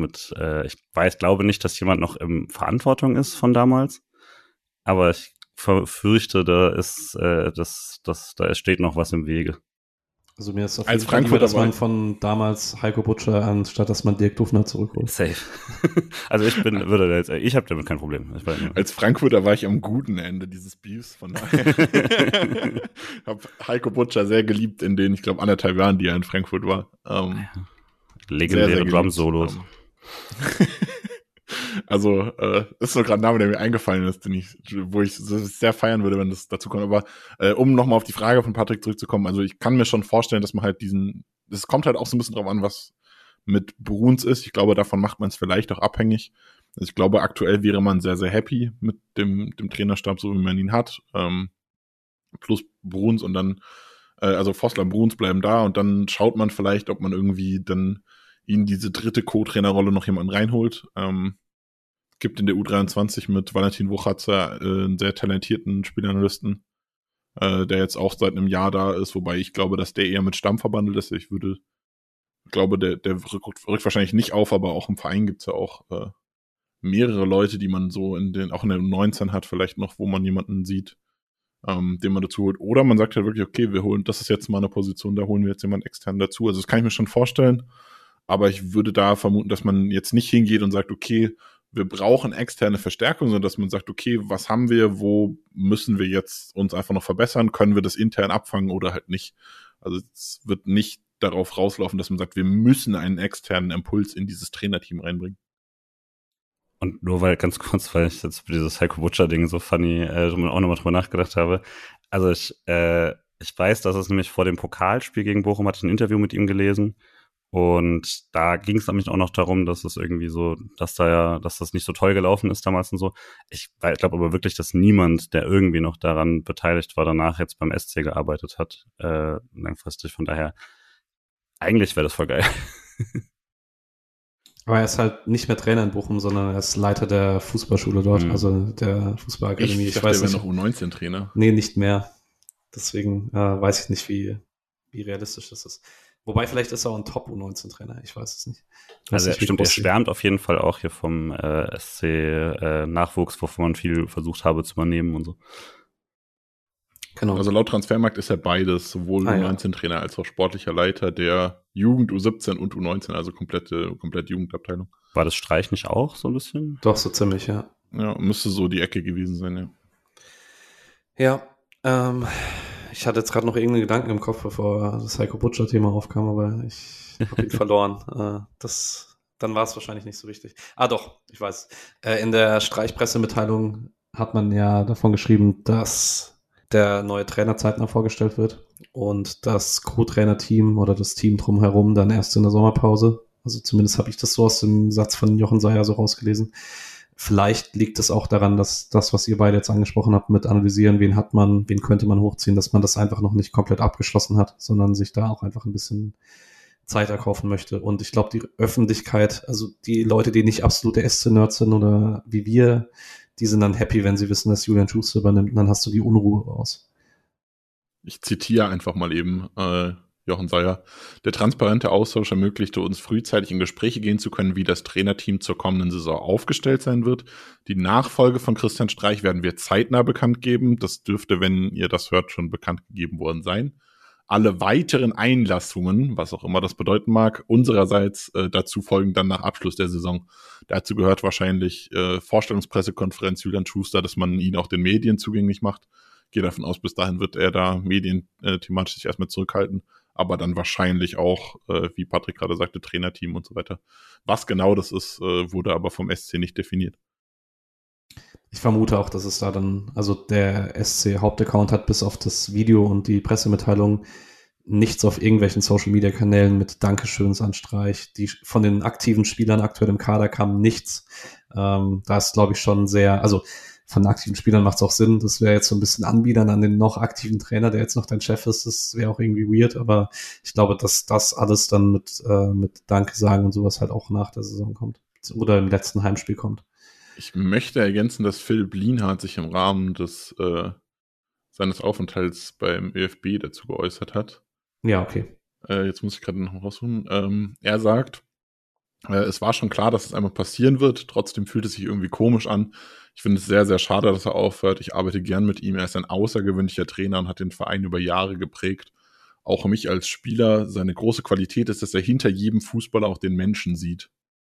Glaube nicht, dass jemand noch in Verantwortung ist von damals. Aber ich fürchte, da steht noch was im Wege. Also mir ist auf Als jeden Fall lieber, Frankfurter dass man von damals Heiko Butscher anstatt dass man Dirk Dufner zurückholt. Safe. Also ich habe damit kein Problem. Als Frankfurter war ich am guten Ende dieses Beefs, von daher habe Heiko Butscher sehr geliebt in den, ich glaube, 1,5 Jahren, die er in Frankfurt war. Legendäre Drum-Solos. Also, ist so gerade ein Name, der mir eingefallen ist, wo ich sehr feiern würde, wenn das dazu kommt. Aber um nochmal auf die Frage von Patrick zurückzukommen, also ich kann mir schon vorstellen, dass man halt es kommt halt auch so ein bisschen drauf an, was mit Bruns ist. Ich glaube, davon macht man es vielleicht auch abhängig. Also ich glaube, aktuell wäre man sehr, sehr happy mit dem Trainerstab, so wie man ihn hat. Plus Bruns und dann, also Vossler und Bruns bleiben da und dann schaut man vielleicht, ob man irgendwie dann ihn diese dritte Co-Trainerrolle noch jemanden reinholt. Gibt in der U23 mit Valentin Wuchatzer einen sehr talentierten Spielanalysten, der jetzt auch seit einem Jahr da ist, wobei ich glaube, dass der eher mit Stamm verbandelt ist. Ich glaube, der rückt wahrscheinlich nicht auf, aber auch im Verein gibt's ja auch mehrere Leute, die man so auch in der U19 hat, vielleicht noch, wo man jemanden sieht, den man dazu holt. Oder man sagt halt wirklich, okay, das ist jetzt mal eine Position, da holen wir jetzt jemanden extern dazu. Also das kann ich mir schon vorstellen. Aber ich würde da vermuten, dass man jetzt nicht hingeht und sagt, okay, wir brauchen externe Verstärkung, sondern dass man sagt, okay, was haben wir, wo müssen wir jetzt uns einfach noch verbessern, können wir das intern abfangen oder halt nicht. Also es wird nicht darauf rauslaufen, dass man sagt, wir müssen einen externen Impuls in dieses Trainerteam reinbringen. Und nur weil ich jetzt für dieses Heiko Butscher-Ding so funny auch nochmal drüber nachgedacht habe. Also ich weiß, dass es nämlich vor dem Pokalspiel gegen Bochum, hatte ich ein Interview mit ihm gelesen. Und da ging es nämlich auch noch darum, dass es irgendwie so, dass das nicht so toll gelaufen ist damals und so. Ich glaube aber wirklich, dass niemand, der irgendwie noch daran beteiligt war, danach jetzt beim SC gearbeitet hat, langfristig. Von daher, eigentlich wäre das voll geil. Aber er ist halt nicht mehr Trainer in Bochum, sondern er ist Leiter der Fußballschule dort, also der Fußballakademie. Ich weiß nicht. Er wäre noch U19-Trainer. Nee, nicht mehr. Deswegen weiß ich nicht, wie realistisch das ist. Wobei, vielleicht ist er auch ein Top-U19-Trainer, ich weiß es nicht. Also er schwärmt auf jeden Fall auch hier vom SC-Nachwuchs, wovon man viel versucht habe zu übernehmen und so. Genau. Also laut Transfermarkt ist er beides, sowohl U19-Trainer als auch sportlicher Leiter der Jugend, U17 und U19, also komplett Jugendabteilung. War das Streich nicht auch so ein bisschen? Doch, so ziemlich, ja. Ja, müsste so die Ecke gewesen sein, ja. Ja, ich hatte jetzt gerade noch irgendeinen Gedanken im Kopf, bevor das Heiko Butscher-Thema aufkam, aber ich habe ihn verloren. Dann war es wahrscheinlich nicht so wichtig. Doch, ich weiß. In der Streichpressemitteilung hat man ja davon geschrieben, dass der neue Trainer zeitnah vorgestellt wird und das Co-Trainer-Team oder das Team drumherum dann erst in der Sommerpause. Also zumindest habe ich das so aus dem Satz von Jochen Seyer so rausgelesen. Vielleicht liegt es auch daran, dass das, was ihr beide jetzt angesprochen habt, mit analysieren, wen könnte man hochziehen, dass man das einfach noch nicht komplett abgeschlossen hat, sondern sich da auch einfach ein bisschen Zeit erkaufen möchte. Und ich glaube, die Öffentlichkeit, also die Leute, die nicht absolute SC-Nerds sind oder wie wir, die sind dann happy, wenn sie wissen, dass Julian Schuster übernimmt, und dann hast du die Unruhe raus. Ich zitiere einfach mal eben Jochen Seyer. Der transparente Austausch ermöglichte uns frühzeitig in Gespräche gehen zu können, wie das Trainerteam zur kommenden Saison aufgestellt sein wird. Die Nachfolge von Christian Streich werden wir zeitnah bekannt geben. Das dürfte, wenn ihr das hört, schon bekannt gegeben worden sein. Alle weiteren Einlassungen, was auch immer das bedeuten mag, unsererseits dazu folgen dann nach Abschluss der Saison. Dazu gehört wahrscheinlich Vorstellungspressekonferenz Julian Schuster, dass man ihn auch den Medien zugänglich macht. Ich gehe davon aus, bis dahin wird er da medienthematisch sich erstmal zurückhalten. Aber dann wahrscheinlich auch, wie Patrick gerade sagte, Trainerteam und so weiter. Was genau das ist, wurde aber vom SC nicht definiert. Ich vermute auch, dass es da dann, also der SC-Hauptaccount hat bis auf das Video und die Pressemitteilung nichts auf irgendwelchen Social-Media-Kanälen mit Dankeschöns an Streich. Von den aktiven Spielern aktuell im Kader kam nichts. Da ist, glaube ich, schon sehr, also von aktiven Spielern macht es auch Sinn. Das wäre jetzt so ein bisschen Anbiedern an den noch aktiven Trainer, der jetzt noch dein Chef ist. Das wäre auch irgendwie weird, aber ich glaube, dass das alles dann mit Danke sagen und sowas halt auch nach der Saison kommt. Oder im letzten Heimspiel kommt. Ich möchte ergänzen, dass Philipp Lienhardt sich im Rahmen seines Aufenthalts beim ÖFB dazu geäußert hat. Ja, okay. Jetzt muss ich gerade noch rausholen. Er sagt, es war schon klar, dass es einmal passieren wird. Trotzdem fühlt es sich irgendwie komisch an. Ich finde es sehr, sehr schade, dass er aufhört. Ich arbeite gern mit ihm. Er ist ein außergewöhnlicher Trainer und hat den Verein über Jahre geprägt. auch mich als Spieler seine große Qualität ist, dass er hinter jedem Fußballer auch den Menschen sieht.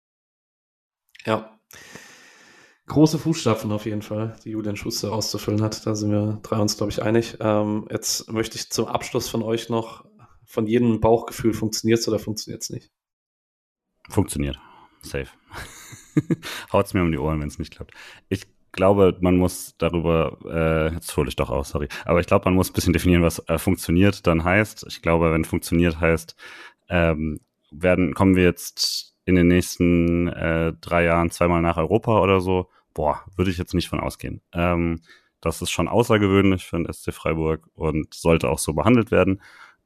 Ja. Große Fußstapfen auf jeden Fall, die Julian Schuster auszufüllen hat. Da sind wir uns, glaube ich, einig. Jetzt möchte ich zum Abschluss von euch noch von jedem Bauchgefühl, funktioniert es oder funktioniert es nicht? Funktioniert. Safe. Haut's mir um die Ohren, wenn es nicht klappt. Ich glaube, man muss darüber, jetzt hole ich doch aus, sorry, aber ich glaube, man muss ein bisschen definieren, was funktioniert dann heißt. Ich glaube, wenn funktioniert heißt, kommen wir jetzt in den nächsten 3 Jahren 2-mal nach Europa oder so, würde ich jetzt nicht von ausgehen. Das ist schon außergewöhnlich für den SC Freiburg und sollte auch so behandelt werden.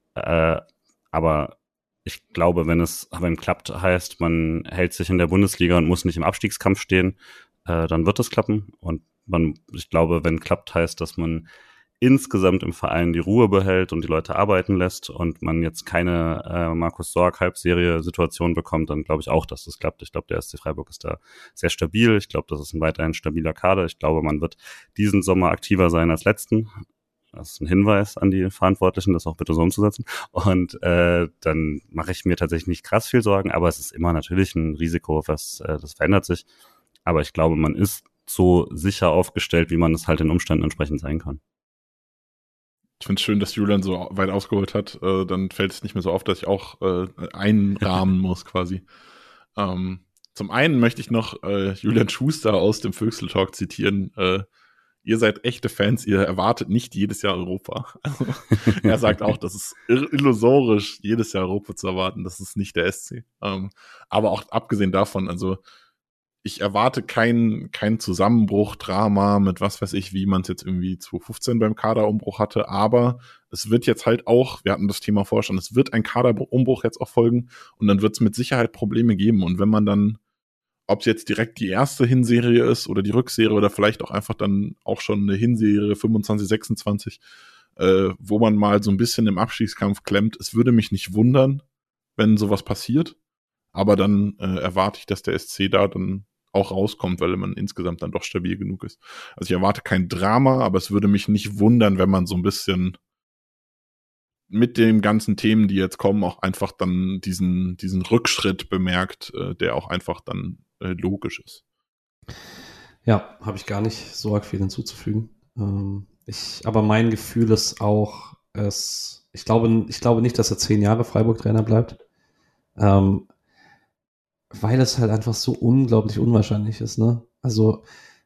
Aber ich glaube, wenn klappt, heißt, man hält sich in der Bundesliga und muss nicht im Abstiegskampf stehen, dann wird es klappen. Und ich glaube, wenn klappt, heißt, dass man insgesamt im Verein die Ruhe behält und die Leute arbeiten lässt und man jetzt keine Markus Sorg-Halbserie-Situation bekommt, dann glaube ich auch, dass das klappt. Ich glaube, der SC Freiburg ist da sehr stabil. Ich glaube, das ist ein weiterhin stabiler Kader. Ich glaube, man wird diesen Sommer aktiver sein als letzten. Das ist ein Hinweis an die Verantwortlichen, das auch bitte so umzusetzen. Und dann mache ich mir tatsächlich nicht krass viel Sorgen, aber es ist immer natürlich ein Risiko, das verändert sich. Aber ich glaube, man ist so sicher aufgestellt, wie man es halt den Umständen entsprechend sein kann. Ich finde es schön, dass Julian so weit ausgeholt hat. Dann fällt es nicht mehr so auf, dass ich auch einrahmen muss quasi. Zum einen möchte ich noch Julian Schuster aus dem Füchsel-Talk zitieren. Ihr seid echte Fans, ihr erwartet nicht jedes Jahr Europa. Also, er sagt auch, das ist illusorisch, jedes Jahr Europa zu erwarten. Das ist nicht der SC. Aber auch abgesehen davon, also ich erwarte kein Zusammenbruch, Drama mit was weiß ich, wie man es jetzt irgendwie 2015 beim Kaderumbruch hatte, aber es wird jetzt halt auch, wir hatten das Thema vorher schon, es wird ein Kaderumbruch jetzt auch folgen und dann wird es mit Sicherheit Probleme geben und wenn man dann, ob es jetzt direkt die erste Hinserie ist oder die Rückserie oder vielleicht auch einfach dann auch schon eine Hinserie 25, 26, wo man mal so ein bisschen im Abstiegskampf klemmt, es würde mich nicht wundern, wenn sowas passiert, aber dann erwarte ich, dass der SC da dann auch rauskommt, weil man insgesamt dann doch stabil genug ist. Also ich erwarte kein Drama, aber es würde mich nicht wundern, wenn man so ein bisschen mit den ganzen Themen, die jetzt kommen, auch einfach dann diesen Rückschritt bemerkt, der auch einfach dann logisch ist. Ja, habe ich gar nicht so arg viel hinzuzufügen. Aber mein Gefühl ist auch, ich glaube nicht, dass er 10 Jahre Freiburg-Trainer bleibt. Weil es halt einfach so unglaublich unwahrscheinlich ist, ne? Also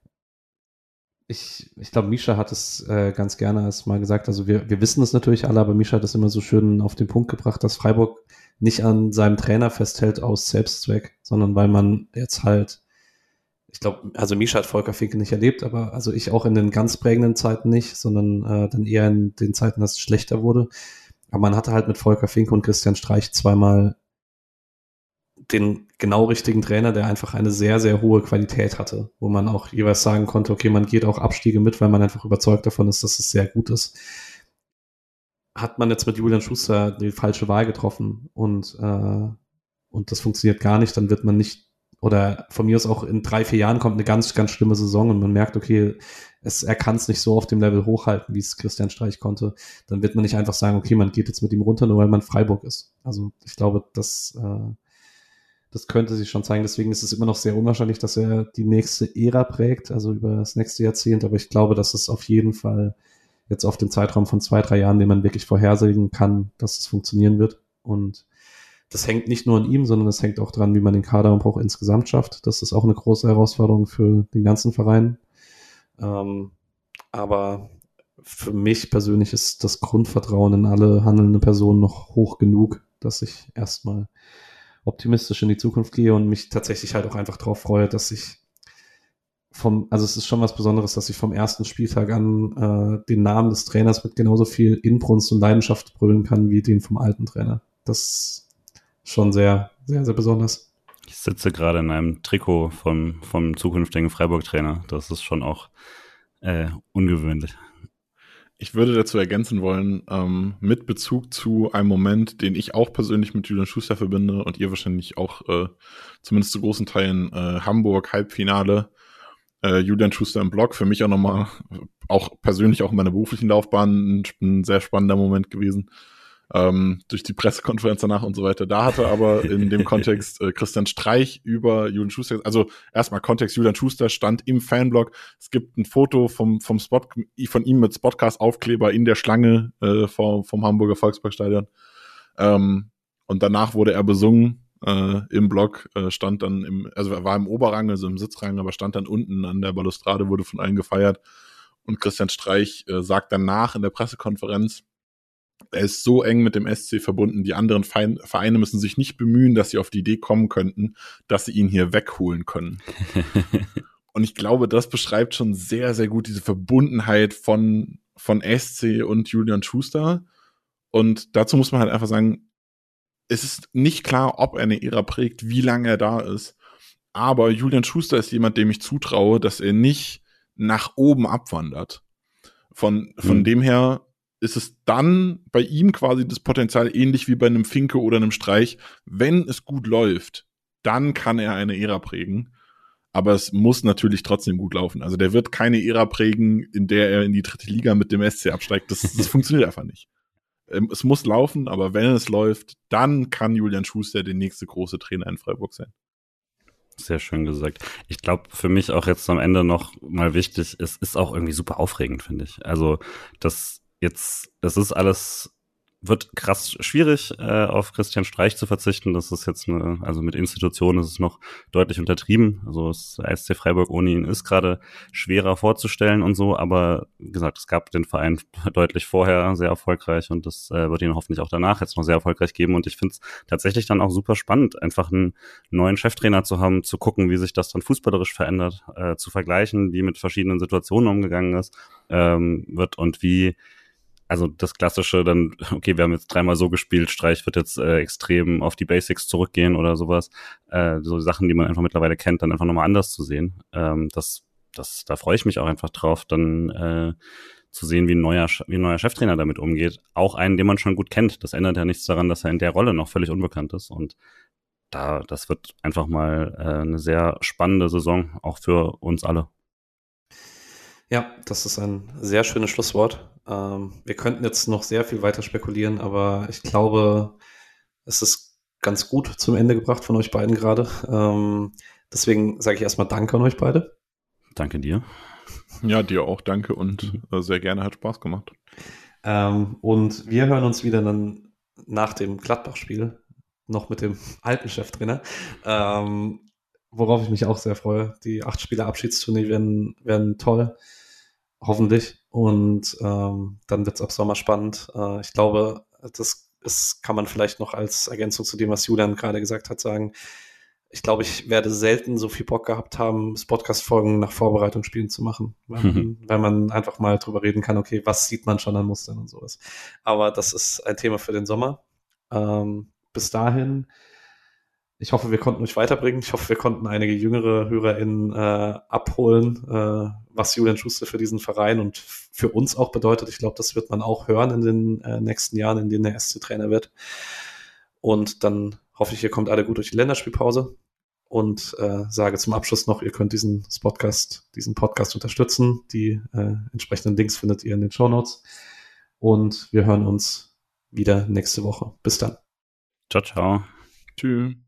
ich glaube, Mischa hat es ganz gerne erst mal gesagt, also wir wissen es natürlich alle, aber Mischa hat es immer so schön auf den Punkt gebracht, dass Freiburg nicht an seinem Trainer festhält aus Selbstzweck, sondern weil man jetzt halt, ich glaube, also Mischa hat Volker Finke nicht erlebt, aber also ich auch in den ganz prägenden Zeiten nicht, sondern dann eher in den Zeiten, dass es schlechter wurde. Aber man hatte halt mit Volker Finke und Christian Streich zweimal den genau richtigen Trainer, der einfach eine sehr, sehr hohe Qualität hatte, wo man auch jeweils sagen konnte, okay, man geht auch Abstiege mit, weil man einfach überzeugt davon ist, dass es sehr gut ist. Hat man jetzt mit Julian Schuster die falsche Wahl getroffen und das funktioniert gar nicht, dann wird man nicht, oder von mir aus auch in 3-4 Jahren kommt eine ganz, ganz schlimme Saison und man merkt, okay, er kann es nicht so auf dem Level hochhalten, wie es Christian Streich konnte, dann wird man nicht einfach sagen, okay, man geht jetzt mit ihm runter, nur weil man Freiburg ist. Also ich glaube, das könnte sich schon zeigen. Deswegen ist es immer noch sehr unwahrscheinlich, dass er die nächste Ära prägt, also über das nächste Jahrzehnt. Aber ich glaube, dass es auf jeden Fall jetzt auf dem Zeitraum von 2-3 Jahren, den man wirklich vorhersehen kann, dass es funktionieren wird. Und das hängt nicht nur an ihm, sondern es hängt auch dran, wie man den Kaderumbruch insgesamt schafft. Das ist auch eine große Herausforderung für den ganzen Verein. Aber für mich persönlich ist das Grundvertrauen in alle handelnden Personen noch hoch genug, dass ich erstmal optimistisch in die Zukunft gehe und mich tatsächlich halt auch einfach darauf freue, dass ich also es ist schon was Besonderes, dass ich vom ersten Spieltag an den Namen des Trainers mit genauso viel Inbrunst und Leidenschaft brüllen kann, wie den vom alten Trainer. Das ist schon sehr, sehr, sehr besonders. Ich sitze gerade in einem Trikot vom zukünftigen Freiburg-Trainer. Das ist schon auch ungewöhnlich. Ich würde dazu ergänzen wollen, mit Bezug zu einem Moment, den ich auch persönlich mit Julian Schuster verbinde und ihr wahrscheinlich auch zumindest zu großen Teilen Hamburg Halbfinale, Julian Schuster im Block, für mich auch nochmal, auch persönlich auch in meiner beruflichen Laufbahn ein sehr spannender Moment gewesen. durch die Pressekonferenz danach und so weiter. Da hatte aber in dem Kontext Christian Streich über Julian Schuster, also erstmal Kontext, Julian Schuster stand im Fanblog. Es gibt ein Foto vom Spot, von ihm mit Spotcast-Aufkleber in der Schlange vom Hamburger Volksparkstadion. Und danach wurde er besungen im Blog, stand dann also er war im Oberrang, also im Sitzrang, aber stand dann unten an der Balustrade, wurde von allen gefeiert. Und Christian Streich sagt danach in der Pressekonferenz, er ist so eng mit dem SC verbunden, die anderen Vereine müssen sich nicht bemühen, dass sie auf die Idee kommen könnten, dass sie ihn hier wegholen können. Und ich glaube, das beschreibt schon sehr, sehr gut diese Verbundenheit von SC und Julian Schuster. Und dazu muss man halt einfach sagen, es ist nicht klar, ob er eine Ära prägt, wie lange er da ist. Aber Julian Schuster ist jemand, dem ich zutraue, dass er nicht nach oben abwandert. Von dem her ist es dann bei ihm quasi das Potenzial ähnlich wie bei einem Finke oder einem Streich. Wenn es gut läuft, dann kann er eine Ära prägen. Aber es muss natürlich trotzdem gut laufen. Also der wird keine Ära prägen, in der er in die 3. Liga mit dem SC absteigt. Das funktioniert einfach nicht. Es muss laufen, aber wenn es läuft, dann kann Julian Schuster der nächste große Trainer in Freiburg sein. Sehr schön gesagt. Ich glaube, für mich auch jetzt am Ende noch mal wichtig, es ist auch irgendwie super aufregend, finde ich. Also das ist alles, wird krass schwierig, auf Christian Streich zu verzichten. Das ist jetzt also mit Institutionen ist es noch deutlich untertrieben. Also der SC Freiburg ohne ihn ist gerade schwerer vorzustellen und so, aber wie gesagt, es gab den Verein deutlich vorher sehr erfolgreich und das wird ihn hoffentlich auch danach jetzt noch sehr erfolgreich geben und ich finde es tatsächlich dann auch super spannend, einfach einen neuen Cheftrainer zu haben, zu gucken, wie sich das dann fußballerisch verändert, zu vergleichen, wie mit verschiedenen Situationen umgegangen wird und wie. Also das Klassische dann, okay, wir haben jetzt 3-mal so gespielt, Streich wird jetzt extrem auf die Basics zurückgehen oder sowas. So Sachen, die man einfach mittlerweile kennt, dann einfach nochmal anders zu sehen. Da freue ich mich auch einfach drauf, dann zu sehen, wie ein neuer Cheftrainer damit umgeht. Auch einen, den man schon gut kennt. Das ändert ja nichts daran, dass er in der Rolle noch völlig unbekannt ist. Und das wird einfach mal eine sehr spannende Saison, auch für uns alle. Ja, das ist ein sehr schönes Schlusswort. Wir könnten jetzt noch sehr viel weiter spekulieren, aber ich glaube, es ist ganz gut zum Ende gebracht von euch beiden gerade. Deswegen sage ich erstmal Danke an euch beide. Danke dir. Ja, dir auch danke und sehr gerne, hat Spaß gemacht. Und wir hören uns wieder dann nach dem Gladbach-Spiel noch mit dem alten Cheftrainer. Worauf ich mich auch sehr freue. Die 8 Spieler Abschiedstournee werden toll. Hoffentlich. Und dann wird es ab Sommer spannend. Ich glaube, das kann man vielleicht noch als Ergänzung zu dem, was Julian gerade gesagt hat, sagen. Ich glaube, ich werde selten so viel Bock gehabt haben, Podcast-Folgen nach Vorbereitungsspielen zu machen. Weil man einfach mal drüber reden kann, okay, was sieht man schon an Mustern und sowas. Aber das ist ein Thema für den Sommer. Bis dahin, ich hoffe, wir konnten euch weiterbringen. Ich hoffe, wir konnten einige jüngere HörerInnen abholen, was Julian Schuster für diesen Verein und für uns auch bedeutet. Ich glaube, das wird man auch hören in den nächsten Jahren, in denen der SC-Trainer wird. Und dann hoffe ich, ihr kommt alle gut durch die Länderspielpause und sage zum Abschluss noch, ihr könnt diesen Podcast unterstützen. Die entsprechenden Links findet ihr in den Shownotes. Und wir hören uns wieder nächste Woche. Bis dann. Ciao, ciao. Tschüss.